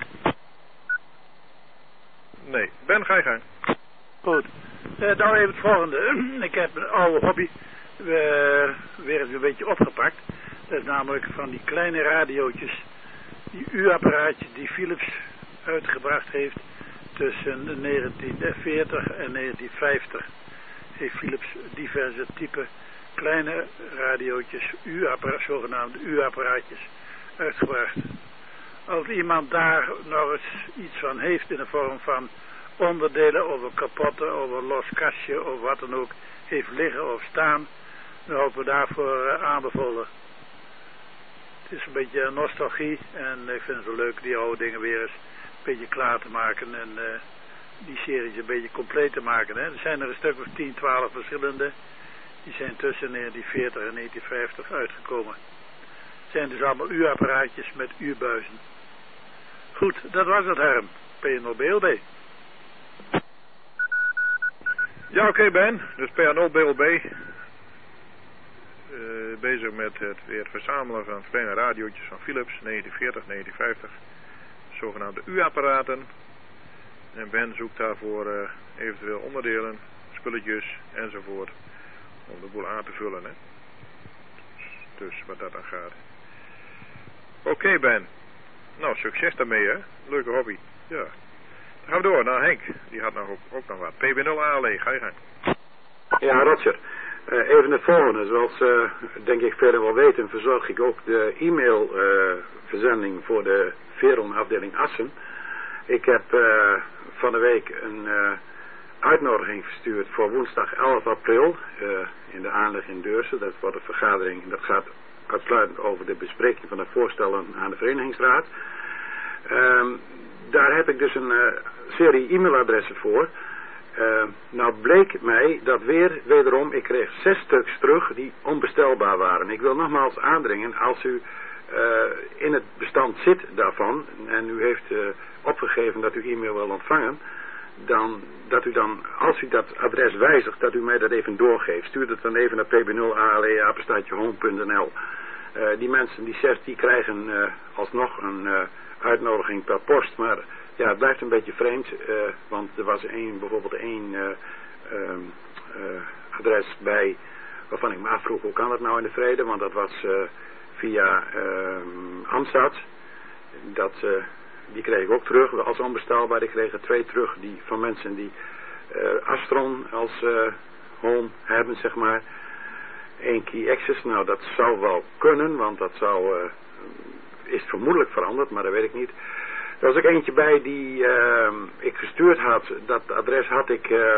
Nee. Ben, ga je gang. Goed. Uh, nou even het volgende. Ik heb een oude hobby uh, weer eens een beetje opgepakt. Dat is namelijk van die kleine radiootjes, die U-apparaatjes die Philips uitgebracht heeft tussen negentien veertig en negentien vijftig. Heeft Philips diverse type kleine radiootjes, U-appara- zogenaamde U-apparaatjes uitgebracht. Als iemand daar nog eens iets van heeft in de vorm van onderdelen of een kapotte of een los kastje of wat dan ook heeft liggen of staan, dan hopen we daarvoor uh, aanbevolen. Het is een beetje nostalgie en ik vind het wel leuk die oude dingen weer eens een beetje klaar te maken en uh, die series een beetje compleet te maken. Hè. Er zijn er een stuk of tien, twaalf verschillende. Die zijn tussen negentien veertig en negentien vijftig uitgekomen. Het zijn dus allemaal uurapparaatjes met uurbuizen. Goed, dat was het, Harm. P nul B L B. Ja, oké, okay, Ben. Dus P nul B L B. Uh, bezig met het weer verzamelen van kleine radiootjes van Philips, negentien veertig, negentien vijftig. Zogenaamde U-apparaten. En Ben zoekt daarvoor uh, eventueel onderdelen, spulletjes enzovoort. Om de boel aan te vullen, hè. Dus wat dat dan gaat. Oké, okay, Ben. Nou, succes daarmee, hè. Leuke hobby. Ja. Dan gaan we door naar Henk. Die had nog ook, ook nog wat. P B nul A L E, ga je gang. Ja, Roger. Uh, even het volgende. Zoals uh, denk ik velen wel weten, verzorg ik ook de e-mail uh, verzending voor de Veron afdeling Assen. Ik heb uh, van de week een uh, uitnodiging verstuurd voor woensdag elf april uh, in de aanleg in Deurzen. Dat wordt een vergadering. Dat gaat uitsluitend over de bespreking van de voorstellen aan de verenigingsraad. Um, daar heb ik dus een uh, serie e-mailadressen voor. Uh, nou bleek mij dat weer, wederom, ik kreeg zes stuks terug die onbestelbaar waren. Ik wil nogmaals aandringen, als u uh, in het bestand zit daarvan en u heeft uh, opgegeven dat u e-mail wil ontvangen, dan, dat u dan, als u dat adres wijzigt, dat u mij dat even doorgeeft. Stuur het dan even naar p b nul a l e apenstaartje home punt n l. Uh, die mensen, die zes, die krijgen uh, alsnog een uh, uitnodiging per post, maar ja, het blijft een beetje vreemd, uh, want er was één, bijvoorbeeld één uh, uh, uh, adres bij waarvan ik me afvroeg, hoe kan dat nou in de vrede, want dat was uh, via uh, Amstad. Dat, uh, die kreeg ik ook terug als onbestelbaar. Ik kreeg er twee terug die, van mensen die uh, Astron als uh, home hebben, zeg maar. Eén key access, nou dat zou wel kunnen, want dat zou, uh, is vermoedelijk veranderd, maar dat weet ik niet. Er was ook eentje bij die uh, ik gestuurd had. Dat adres had ik uh,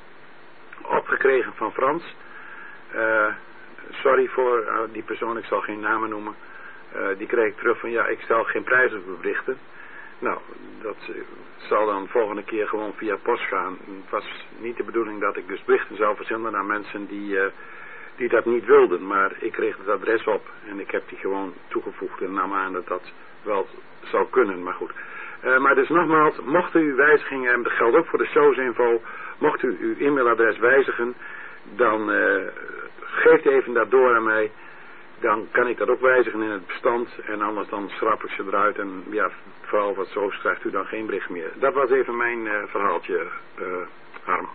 opgekregen van Frans. Uh, sorry voor uh, die persoon, ik zal geen namen noemen. Uh, die kreeg ik terug van ja, ik stel geen prijzen op berichten. Nou, dat uh, zal dan volgende keer gewoon via post gaan. Het was niet de bedoeling dat ik dus berichten zou verzenden aan mensen die, uh, die dat niet wilden. Maar ik kreeg het adres op en ik heb die gewoon toegevoegd en nam aan dat dat wel zou kunnen, maar goed. Uh, maar dus nogmaals, mocht u wijzigingen, en dat geldt ook voor de S O S-info, mocht u uw e-mailadres wijzigen, dan uh, geeft even dat door aan mij. Dan kan ik dat ook wijzigen in het bestand en anders dan schrap ik ze eruit en ja, vooral wat S O S krijgt u dan geen bericht meer. Dat was even mijn uh, verhaaltje, uh, Harm.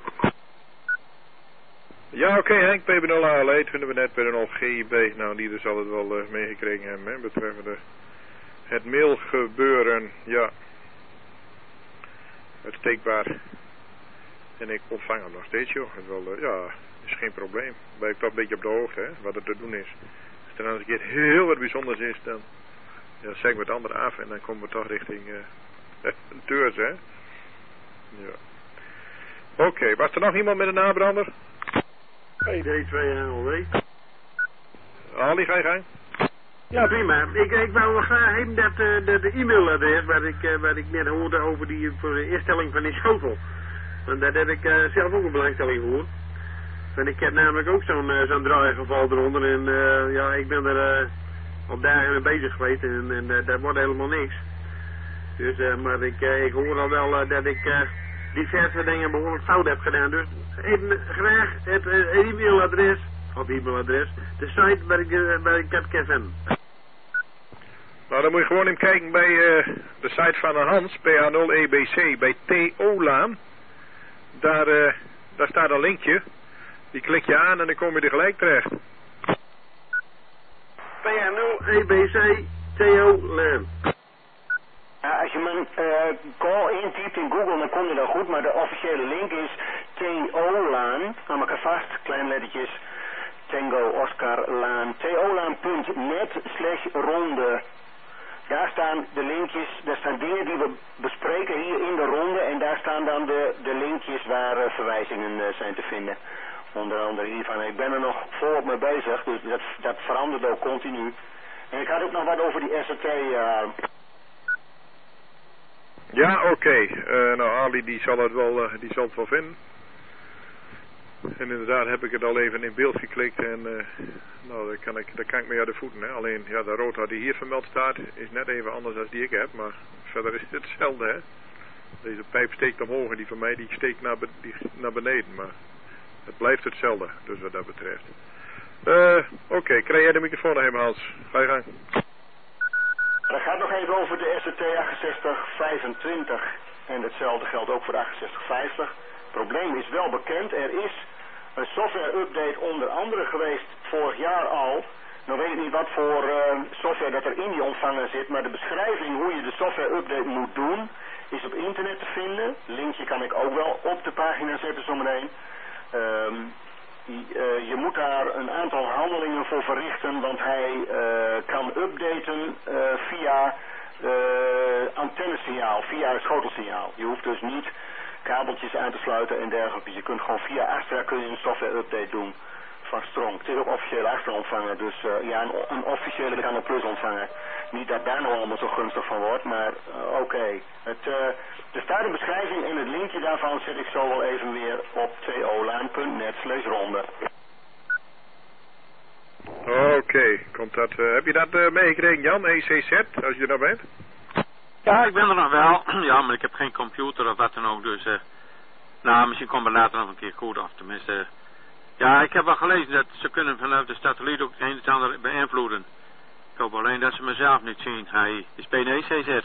Ja, oké okay, Henk, P B nul A L E, vinden we net bij de nul G I B. Nou, die dus zal het wel uh, meegekregen hebben, hè, betreffende het mailgebeuren, ja, uitstekbaar. En ik ontvang hem nog steeds, joh. Het wel, uh, ja, is geen probleem. Ben ik toch een beetje op de hoogte, hè, wat er te doen is. Als er dan eens een keer heel wat bijzonders is, dan ja, zeg ik het ander af en dan komen we toch richting uh, een teurs, hè. Ja. Oké, okay, was er nog iemand met een nabrander? P D twee N L W. Ali, ga je gang? Ja, prima. Ik, ik wou nog graag even dat, uh, de, de e-mailadres waar ik, uh, waar ik net hoorde over die voor de instelling van die schotel. Want daar heb ik uh, zelf ook een belangstelling voor. En ik heb namelijk ook zo'n uh, zo'n draaigeval eronder en uh, ja, ik ben er uh, al dagen mee bezig geweest en, en uh, daar wordt helemaal niks. Dus, uh, maar ik, uh, ik hoor al wel uh, dat ik uh, diverse dingen behoorlijk fout heb gedaan. Dus even graag het uh, e-mailadres, of e-mailadres, de site waar ik, uh, waar ik heb vinden. Nou, dan moet je gewoon even kijken bij uh, de site van Hans, P H nul E B C, bij T O-laan. Daar, uh, daar staat een linkje. Die klik je aan en dan kom je er gelijk terecht. P H nul E B C, T O-laan. Ja, als je mijn uh, call intypt in Google, dan kom je daar goed, maar de officiële link is T O-laan, aan elkaar vast, klein lettertjes, Tango, Oscar, Laan, T O laan punt net slash ronde. Daar staan de linkjes, daar staan dingen die we bespreken hier in de ronde en daar staan dan de, de linkjes waar uh, verwijzingen uh, zijn te vinden. Onder andere hiervan. Ik ben er nog volop mee bezig, dus dat, dat verandert ook continu. En ik had ook nog wat over die S R T. Uh... Ja, oké. Okay. Uh, nou, Ali die zal, het wel, uh, die zal het wel vinden. En inderdaad heb ik het al even in beeld geklikt en uh, nou, daar kan, ik, daar kan ik mee aan de voeten. Hè. Alleen, ja, de rota die hier vermeld staat is net even anders dan die ik heb, maar verder is het hetzelfde, hè. Deze pijp steekt omhoog en die van mij die steekt naar, be die, naar beneden, maar het blijft hetzelfde, dus wat dat betreft. Uh, Oké, okay. Krijg jij de microfoon nog even, Hans? Ga je gang. Dat gaat nog even over de S R T achtenzestig vijfentwintig en hetzelfde geldt ook voor de achtenzestig vijftig. Het probleem is wel bekend, er is een software update onder andere geweest vorig jaar al. Nou weet ik niet wat voor uh, software dat er in die ontvanger zit, maar de beschrijving hoe je de software update moet doen is op internet te vinden. Linkje kan ik ook wel op de pagina zetten zometeen. Um, Uh, je moet daar een aantal handelingen voor verrichten, want hij uh, kan updaten uh, via uh, antennesignaal, via het schotelsignaal. Je hoeft dus niet kabeltjes aan te sluiten en dergelijke. Je kunt gewoon via Astra kun je een software update doen van Strong. Het is ook officiële Astra ontvanger, dus uh, ja, een, een officiële Canal Plus ontvanger. Niet dat daar nou allemaal zo gunstig van wordt, maar uh, oké. Okay. Uh, er staat een beschrijving en het linkje daarvan zet ik zo wel even weer op t o laan punt net slash ronde. Oké, okay. Komt dat, uh, heb je dat uh, meegekregen, Jan, E C Z, als je er nou bent? Ja, ik ben er nog wel. Ja, maar ik heb geen computer of wat dan ook, dus uh, nou, misschien komt het later nog een keer goed af, tenminste. Uh, ja, ik heb wel gelezen dat ze kunnen vanuit de satelliet ook het een en het ander beïnvloeden. Ik hoop alleen dat ze mezelf niet zien. Hij is P N E C Z.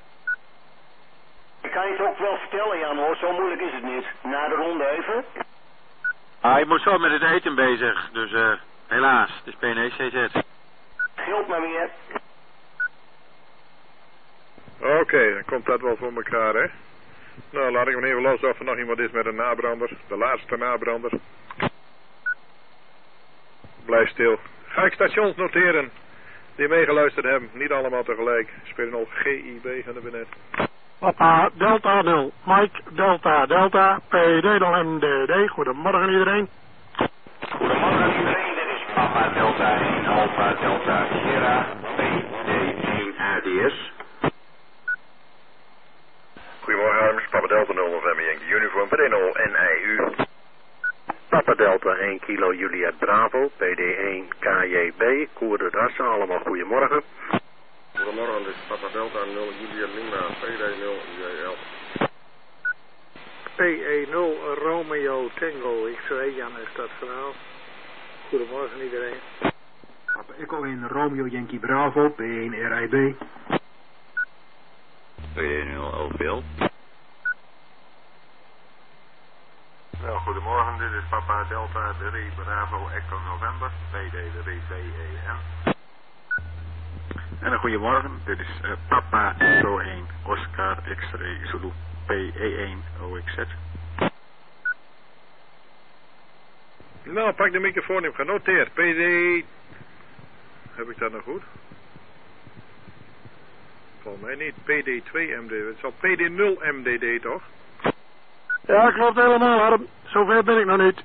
Ik kan je het ook wel vertellen, Jan, hoor. Zo moeilijk is het niet. Na de ronde even. Ah, ik moet zo met het eten bezig. Dus uh, helaas, het is P N E C Z. Gilt maar weer. Oké, okay, dan komt dat wel voor elkaar, hè. Nou, laat ik hem even los of er nog iemand is met een nabrander. De laatste nabrander. Blijf stil. Ga ik stations noteren die meegeluisterd hebben. Niet allemaal tegelijk. Spelen al G I B gaan er binnen. Papa Delta nul, Mike Delta Delta, P D nul M D D. Goedemorgen iedereen. Goedemorgen iedereen, dit is Papa Delta één, Alpha Delta Sierra, P D één A D S. Goedemorgen Harms, Papa Delta nul November Yankee Uniform, P D nul N I U. Papa Delta één Kilo Juliet Bravo, P D één K J B, Koerder Dassen, allemaal goedemorgen. Goedemorgen, dit is Papa Delta nul Juliet Lima, P D nul J L. P E nul Romeo Tango, X-ray, Jan is dat verhaal. Goedemorgen iedereen. Papa Echo één Romeo Yankee Bravo, P één R I B. P nul L B L. Nou, goedemorgen, dit is Papa Delta drie Bravo Echo November, P D drie B E N. En een goedemorgen, dit is uh, Papa Echo één Oscar X-ray Zulu P E één O X Z. Nou, pak de microfoon, heb genoteerd. P D... Heb ik dat nog goed? Volgens mij niet. P D twee M D D. Het zal P D nul M D D toch? Ja, klopt helemaal, Harm. Zover ben ik nog niet.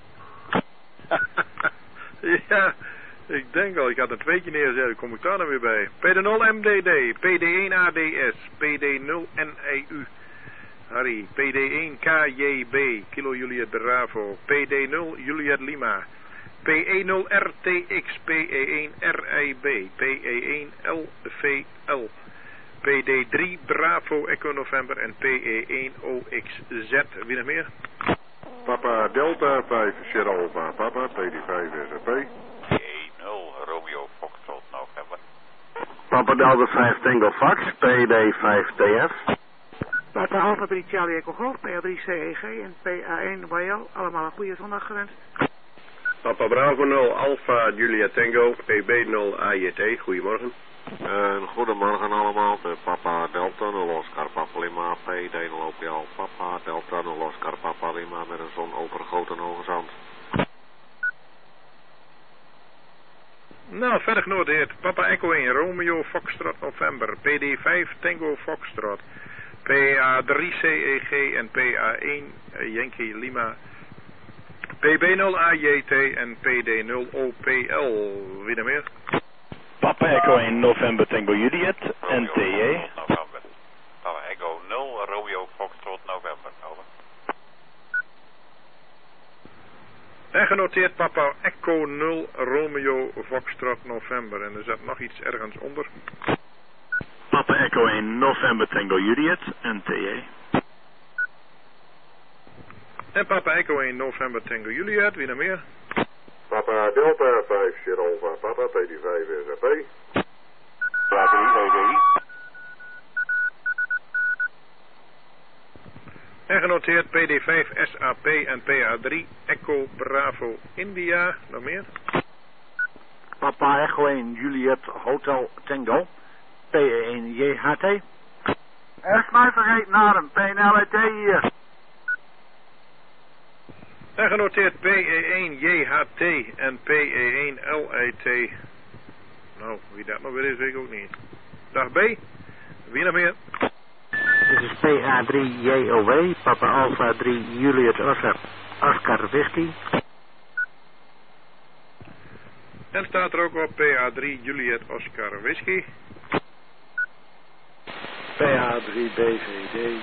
Ja, ik denk al. Ik had een tweetje neergezet. Kom ik daar nou weer bij. P D nul M D D. P D één A D S. P D nul N I U. Harry. P D één K J B. Kilo Juliet Bravo. P D nul Juliet Lima. P E nul R T X. P E één R I B. P E één L V L. P D drie Bravo Echo November en P E één O X Z. Wie nog meer? Papa Delta vijf Sierra Alpha Papa, P D vijf S R P. P E nul Romeo Foxtrot November. Papa Delta vijf Tango Fox, P D vijf T F. Papa Alpha drie Charlie Echo Golf, P L drie C E G en P A één Y L. Allemaal een goede zondag gewenst. Papa Bravo nul Alpha Julia Tango, P B nul A J T. Goedemorgen. En goedemorgen allemaal, de Papa Delta nul Oscar Papa Lima, P D nul O P L, Papa Delta nul Oscar Papa Lima met een zon overgoten hoge zand. Nou, verder genoteerd. Papa Echo één, Romeo Foxtrot November, P D vijf Tango Foxtrot, P A drie C E G en P A één Yankee Lima, P B nul A J T en P D nul O P L. Wie er meer? Papa Echo één November Tango Juliet, N T J. November. Papa Echo nul Romeo Foxtrot November, over. En genoteerd papa Echo nul Romeo Foxtrot November. En er zat nog iets ergens onder. Papa Echo één November Tango Juliet en T E. En papa Echo één November Tango Juliet, wie nog meer? Papa Delta vijf Sierra Alpha Papa P D vijf S A P. Ja, drie, drie. En genoteerd P D vijf S A P en P A drie Echo Bravo India, nog meer? Papa Echo één Juliet Hotel Tango P E één J H T. Echt mij vergeten naar hem, P N L E T hier. En genoteerd P E één J H T en P E één L E T. Nou, wie dat nog weer is, weet ik ook niet. Dag B, wie nog meer? Dit is P A drie J O W, Papa Alpha drie Juliet Oscar, Oscar Whisky. En staat er ook op P A drie Juliet Oscar Whisky. P A drie B V D.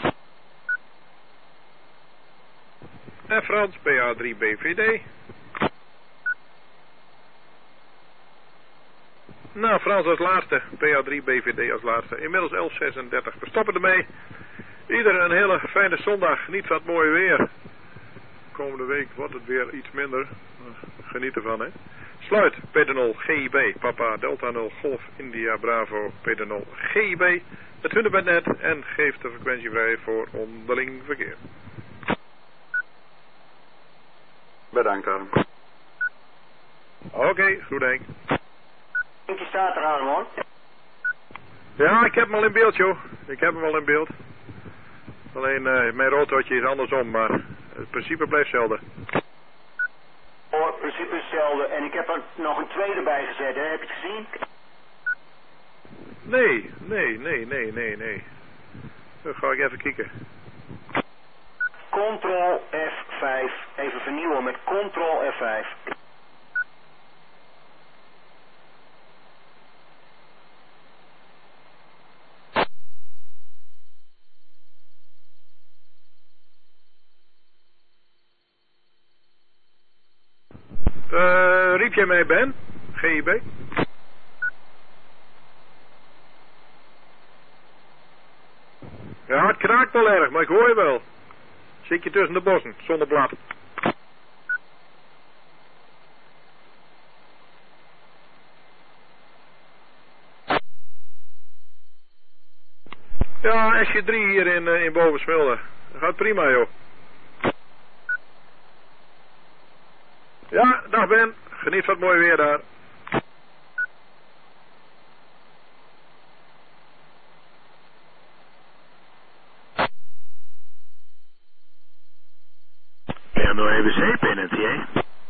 En Frans P A drie B V D. Nou, Frans als laatste. P A drie B V D als laatste. Inmiddels elf zesendertig. We stoppen ermee. Ieder een hele fijne zondag. Niet wat mooi weer. Komende week wordt het weer iets minder. Geniet ervan, hè. Sluit. P D nul G I B. Papa Delta nul Golf India Bravo. P D nul G I B. Het hunebednet. En geeft de frequentie vrij voor onderling verkeer. Bedankt, Arm. Oké, okay, goed denk. Je staat er aan, hoor. Ja, ik heb hem al in beeld, joh. Ik heb hem al in beeld. Alleen uh, mijn rotortje is andersom, maar het principe blijft hetzelfde. Oh, het principe is hetzelfde. En ik heb er nog een tweede bij gezet, hè. Heb je het gezien? Nee, nee, nee, nee, nee, nee. Dan ga ik even kijken. Ctrl F vijf. Even vernieuwen met Ctrl F vijf. Uh, riep jij mij, Ben? G I B? Ja, het kraakt wel erg, maar ik hoor je wel. Zit je tussen de bossen, zonder blad. Ja, S J drie hier in, uh, in Bovensmilde. Dat gaat prima, joh. Ja, dag Ben. Geniet van het mooie weer daar. P M O E B C, P N T A.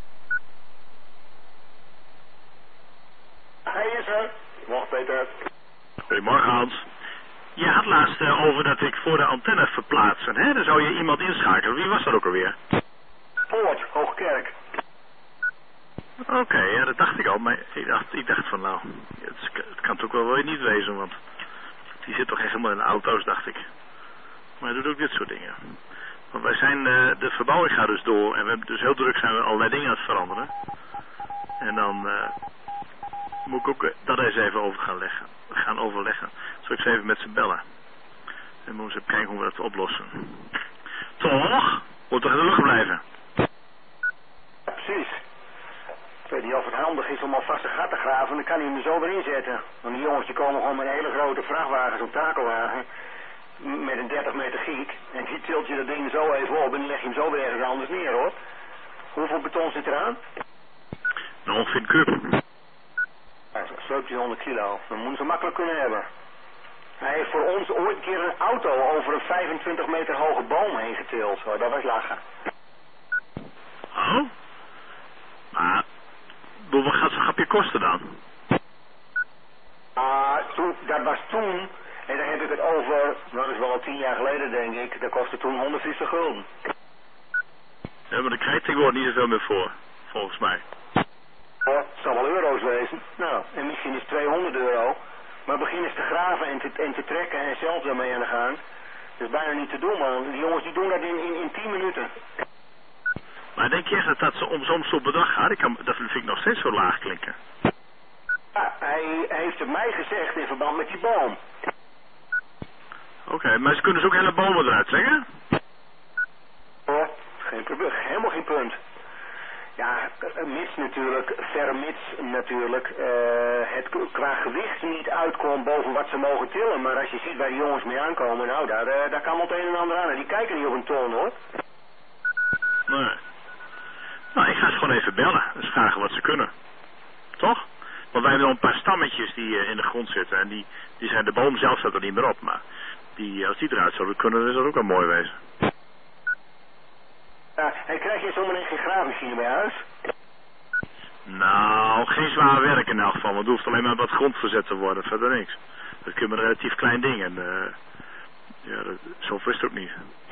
Hij is er. Wacht, Peter. Goedemorgen, Hans. Je had laatst uh, over dat ik voor de antenne verplaatsen, hè? Dan zou je iemand inschakelen. Wie was dat ook alweer? Poort, Hoogkerk. Oké, okay, ja, dat dacht ik al, maar ik dacht, ik dacht van nou, het, het kan toch wel wel niet wezen, want die zit toch echt helemaal in de auto's, dacht ik. Maar hij doet ook dit soort dingen. Want wij zijn, uh, de verbouwing gaat dus door en we hebben dus heel druk zijn we allerlei dingen aan het veranderen. En dan uh, moet ik ook uh, dat eens even over gaan leggen, gaan overleggen. Zal ik ze even met ze bellen. En moeten we eens kijken hoe we dat oplossen. Toch? Moet toch in de lucht blijven? Ja, precies. Ik weet niet of het handig is om alvast een gat te graven, dan kan hij hem er zo weer inzetten. Want die jongens die komen gewoon met een hele grote vrachtwagen, zo'n takelwagen, met een dertig meter giek. En die tilt je dat ding zo even op en dan leg je hem zo weer ergens anders neer, hoor. Hoeveel beton zit eraan? Nou, ongeveer een kuub. Ja, sleupt hij honderd kilo. Dan moeten ze makkelijk kunnen hebben. Hij heeft voor ons ooit een keer een auto over een vijfentwintig meter hoge boom heen getild. Hoor. Dat was lachen. Oh? Maar, wat gaat zo'n grapje kosten dan? Ah, toen, dat was toen, en dan heb ik het over, nou, dat is wel al tien jaar geleden denk ik, dat kostte toen honderdvijftig gulden. Ja, maar daar krijg je tegenwoordig niet zoveel meer voor, volgens mij. Oh, het zal wel euro's wezen. Nou, en misschien is tweehonderd euro. Maar begin eens te graven en te, en te trekken en zelf daarmee aan de gang. Dat is bijna niet te doen, man. Die jongens die doen dat in, in, in tien minuten. Maar denk je echt dat dat zo, om zo'n soort bedrag gaat? Ik kan, dat vind ik nog steeds zo laag klinken. Ja, hij, hij heeft het mij gezegd in verband met die boom. Oké, okay, maar ze kunnen dus ook hele bomen eruit trekken? Oh, geen probleem, helemaal geen punt. Ja, mits natuurlijk, vermits natuurlijk, uh, het qua gewicht niet uitkomt boven wat ze mogen tillen. Maar als je ziet waar die jongens mee aankomen, nou, daar, uh, daar kan het een en ander aan. En die kijken niet op een ton, hoor. Nee. Nou, ik ga ze gewoon even bellen. Dus vragen wat ze kunnen. Toch? Want wij hebben nog een paar stammetjes die uh, in de grond zitten. En die, die zijn, de boom zelf staat er niet meer op. Maar die, als die eruit zouden kunnen, dan is dat ook wel mooi wezen. Ja, en krijg je zomaar geen graafmachine bij huis? Nou, geen zwaar werk in elk geval. Want er hoeft alleen maar wat grond verzet te worden. Verder niks. Dat is een relatief klein ding. En uh, ja, dat, zoveel is het ook niet.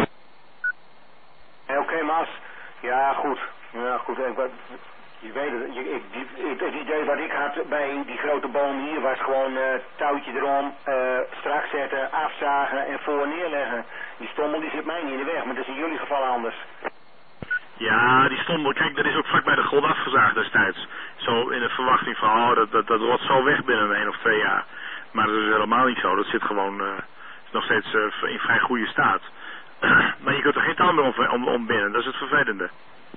Oké, okay, Mas. Ja, goed. Ja, goed. Ik, wat, je weet het. Je, ik, die, het idee wat ik had bij die grote boom hier was gewoon uh, touwtje erom, uh, strak zetten, afzagen en voor neerleggen. Die stommel die zit mij niet in de weg, maar dat is in jullie geval anders. Ja, die stommel, kijk, dat is ook vlak bij de grond afgezaagd destijds. Zo in de verwachting van, oh, dat, dat, dat rot zo weg binnen één of twee jaar. Maar dat is helemaal niet zo. Dat zit gewoon, uh, is nog steeds uh, in vrij goede staat. Maar je kunt er geen touw meer om, om, om binnen, dat is het vervelende.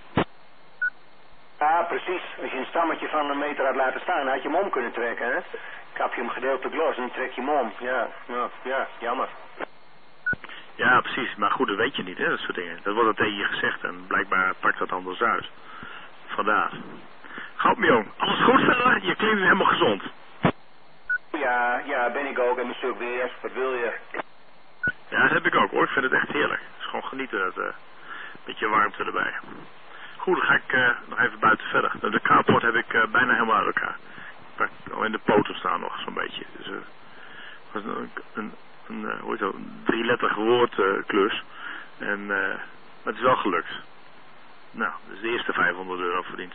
Ja, precies. Als je een stammetje van een meter had laten staan, had je hem om kunnen trekken, hè? Kap je hem gedeeltelijk los en dan trek je hem om. Ja, ja, ja, jammer. Ja, precies. Maar goed, dat weet je niet, hè, dat soort dingen. Dat wordt al tegen je gezegd en blijkbaar pakt dat anders uit. Vandaar. Goud, mijn jong. Alles goed verder? Je klinkt nu helemaal gezond. Ja, ja, ben ik ook. En mijn stuk weer. Wat wil je? Ja, dat heb ik ook, hoor. Ik vind het echt heerlijk. Het is gewoon genieten. Dat, uh, beetje warmte erbij. Goed, dan ga ik uh, nog even buiten verder. De carport heb ik uh, bijna helemaal uit elkaar. Ik pak al in de poten staan nog zo'n beetje. Dus uh, was een, een, een, uh, hoe heet dat, een drieletterige woordklus. Uh, en uh, het is wel gelukt. Nou, dat is de eerste vijfhonderd euro verdiend.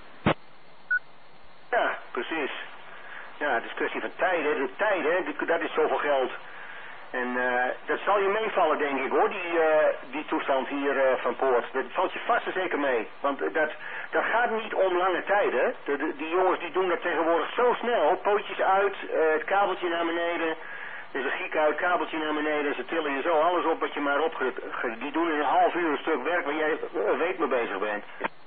Ja, precies. Ja, het is een kwestie van tijd, hè. De tijd, hè. Dat is zoveel geld. En uh, dat zal je meevallen, denk ik, hoor, die, uh, die toestand hier uh, van Poort. Dat valt je vast en zeker mee. Want uh, dat, dat gaat niet om lange tijd, hè. De, de, die jongens die doen dat tegenwoordig zo snel. Pootjes uit, uh, het kabeltje naar beneden. Dus een giek uit, kabeltje naar beneden. Ze tillen je zo alles op wat je maar op. Die doen in een half uur een stuk werk waar jij een week mee bezig bent.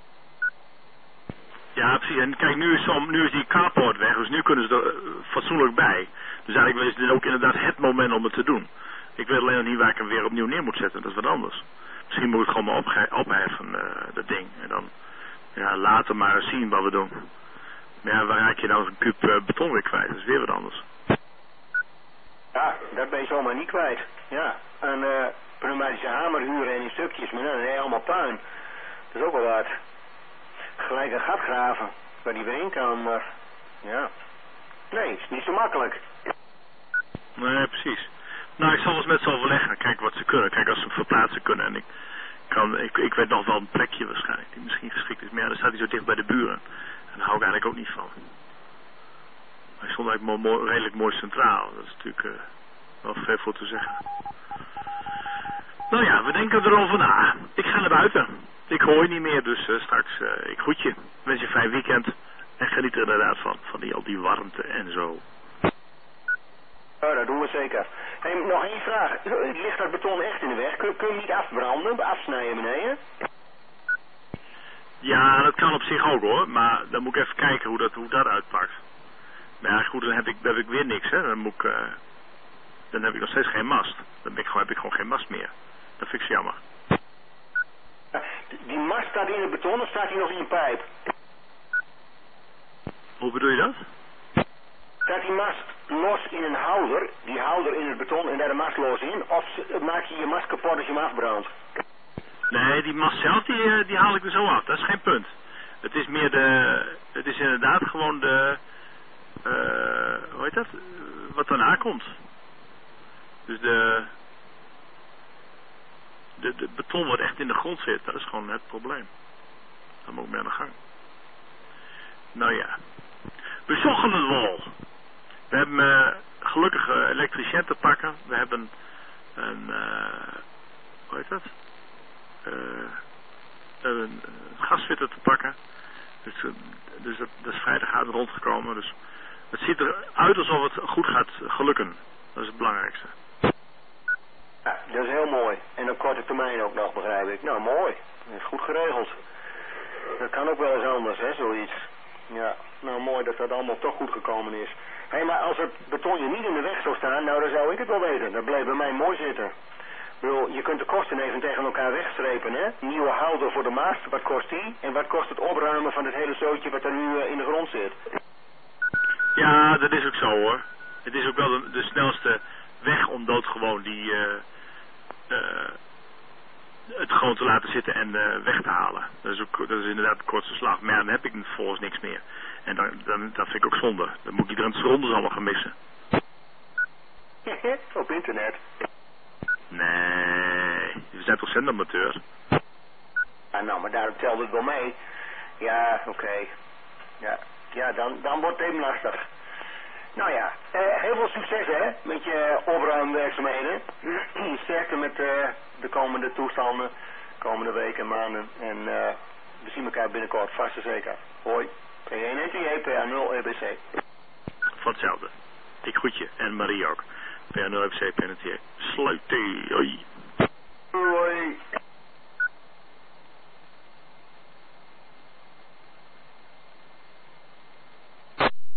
Ja, precies. En kijk, nu is, zo, nu is die carport weg, dus nu kunnen ze er uh, fatsoenlijk bij. Dus eigenlijk is dit ook inderdaad het moment om het te doen. Ik weet alleen nog niet waar ik hem weer opnieuw neer moet zetten, dat is wat anders. Misschien moet ik gewoon maar opge opheffen, uh, dat ding. En dan ja, later maar zien wat we doen. Maar ja, waar raak je nou een kuub uh, beton weer kwijt? Dat is weer wat anders. Ja, dat ben je zomaar niet kwijt. Ja, een uh, pneumatische hamer huren en in stukjes, maar dan nee, allemaal puin. Dat is ook wel wat. Gelijk een gat graven, waar die weer in kan, maar ja. Nee, is niet zo makkelijk. Nee, precies. Nou, ik zal eens met ze overleggen, kijken wat ze kunnen. Kijk, als ze hem verplaatsen kunnen. En ik, kan, ik, ik weet nog wel een plekje waarschijnlijk, die misschien geschikt is. Maar ja, dan staat hij zo dicht bij de buren. En daar hou ik eigenlijk ook niet van. Hij stond eigenlijk mooi, redelijk mooi centraal. Dat is natuurlijk uh, wel veel voor te zeggen. Nou ja, we denken erover na. Ik ga naar buiten. Ik hoor je niet meer, dus uh, straks, uh, ik groet je. Ik wens je een fijn weekend. En geniet er inderdaad van, van die, al die warmte en zo. Ja, dat doen we zeker. Hey, nog één vraag. Ligt dat beton echt in de weg? Kun, kun je niet afbranden, afsnijden beneden? Ja, dat kan op zich ook, hoor. Maar dan moet ik even kijken hoe dat, hoe dat uitpakt. Maar ja, goed, dan heb ik, dan heb ik weer niks, hè. Dan moet ik, uh, dan heb ik nog steeds geen mast. Dan ben ik gewoon, heb ik gewoon geen mast meer. Dat vind ik zo jammer. Die mast staat in het beton of staat hij nog in een pijp? Hoe bedoel je dat? Staat die mast los in een houder, die houder in het beton en daar de mast los in? Of maak je je mast kapot als je hem afbrandt? Nee, die mast zelf, die, die haal ik er zo af. Dat is geen punt. Het is meer de... Het is inderdaad gewoon de... Uh, hoe heet dat? Wat daarna komt. Dus de... De, de beton wat echt in de grond zit, dat is gewoon het probleem. Dan moet ik mee aan de gang. Nou ja. We zochten het wel. We hebben uh, gelukkig uh, elektricien te pakken. We hebben een uh, hoe heet dat? Uh, een, een gasfitter te pakken. Dus, dus dat, dat is vrijdagavond rondgekomen. Dus het ziet eruit alsof het goed gaat gelukken. Dat is het belangrijkste. Ja, dat is heel mooi. En op korte termijn ook nog, begrijp ik. Nou, mooi. Dat is goed geregeld. Dat kan ook wel eens anders, hè, zoiets. Ja, nou mooi dat dat allemaal toch goed gekomen is. Hé, hey, maar als het beton je niet in de weg zou staan, nou dan zou ik het wel weten. Dat bleef bij mij mooi zitten. Ik bedoel, je kunt de kosten even tegen elkaar wegstrepen, hè. Nieuwe houder voor de mast, wat kost die? En wat kost het opruimen van het hele zootje wat er nu uh, in de grond zit? Ja, dat is ook zo hoor. Het is ook wel de, de snelste weg om doodgewoon die... Uh, uh, het gewoon te laten zitten en uh, weg te halen. Dat is, ook, dat is inderdaad de kortste slag. Maar ja, dan heb ik vervolgens niks meer. En dan, dan, dat vind ik ook zonde. Dan moet iedereen zijn rondes allemaal gaan missen. Op internet. Nee, we zijn toch zendamateurs? Ja, nou, maar daarom telt het wel mee. Ja, oké. Okay. Ja, ja dan, dan wordt het even lastig. Nou ja, uh, heel veel succes hè, met je opruimwerkzaamheden. Sterkte met uh, de komende toestanden, komende weken en maanden. En uh, we zien elkaar binnenkort vast en zeker. Hoi, P één N T J, P A nul E B C. Van hetzelfde. Ik groet je en Marie ook. P A nul E B C, P N T J. Sluit. Hoi.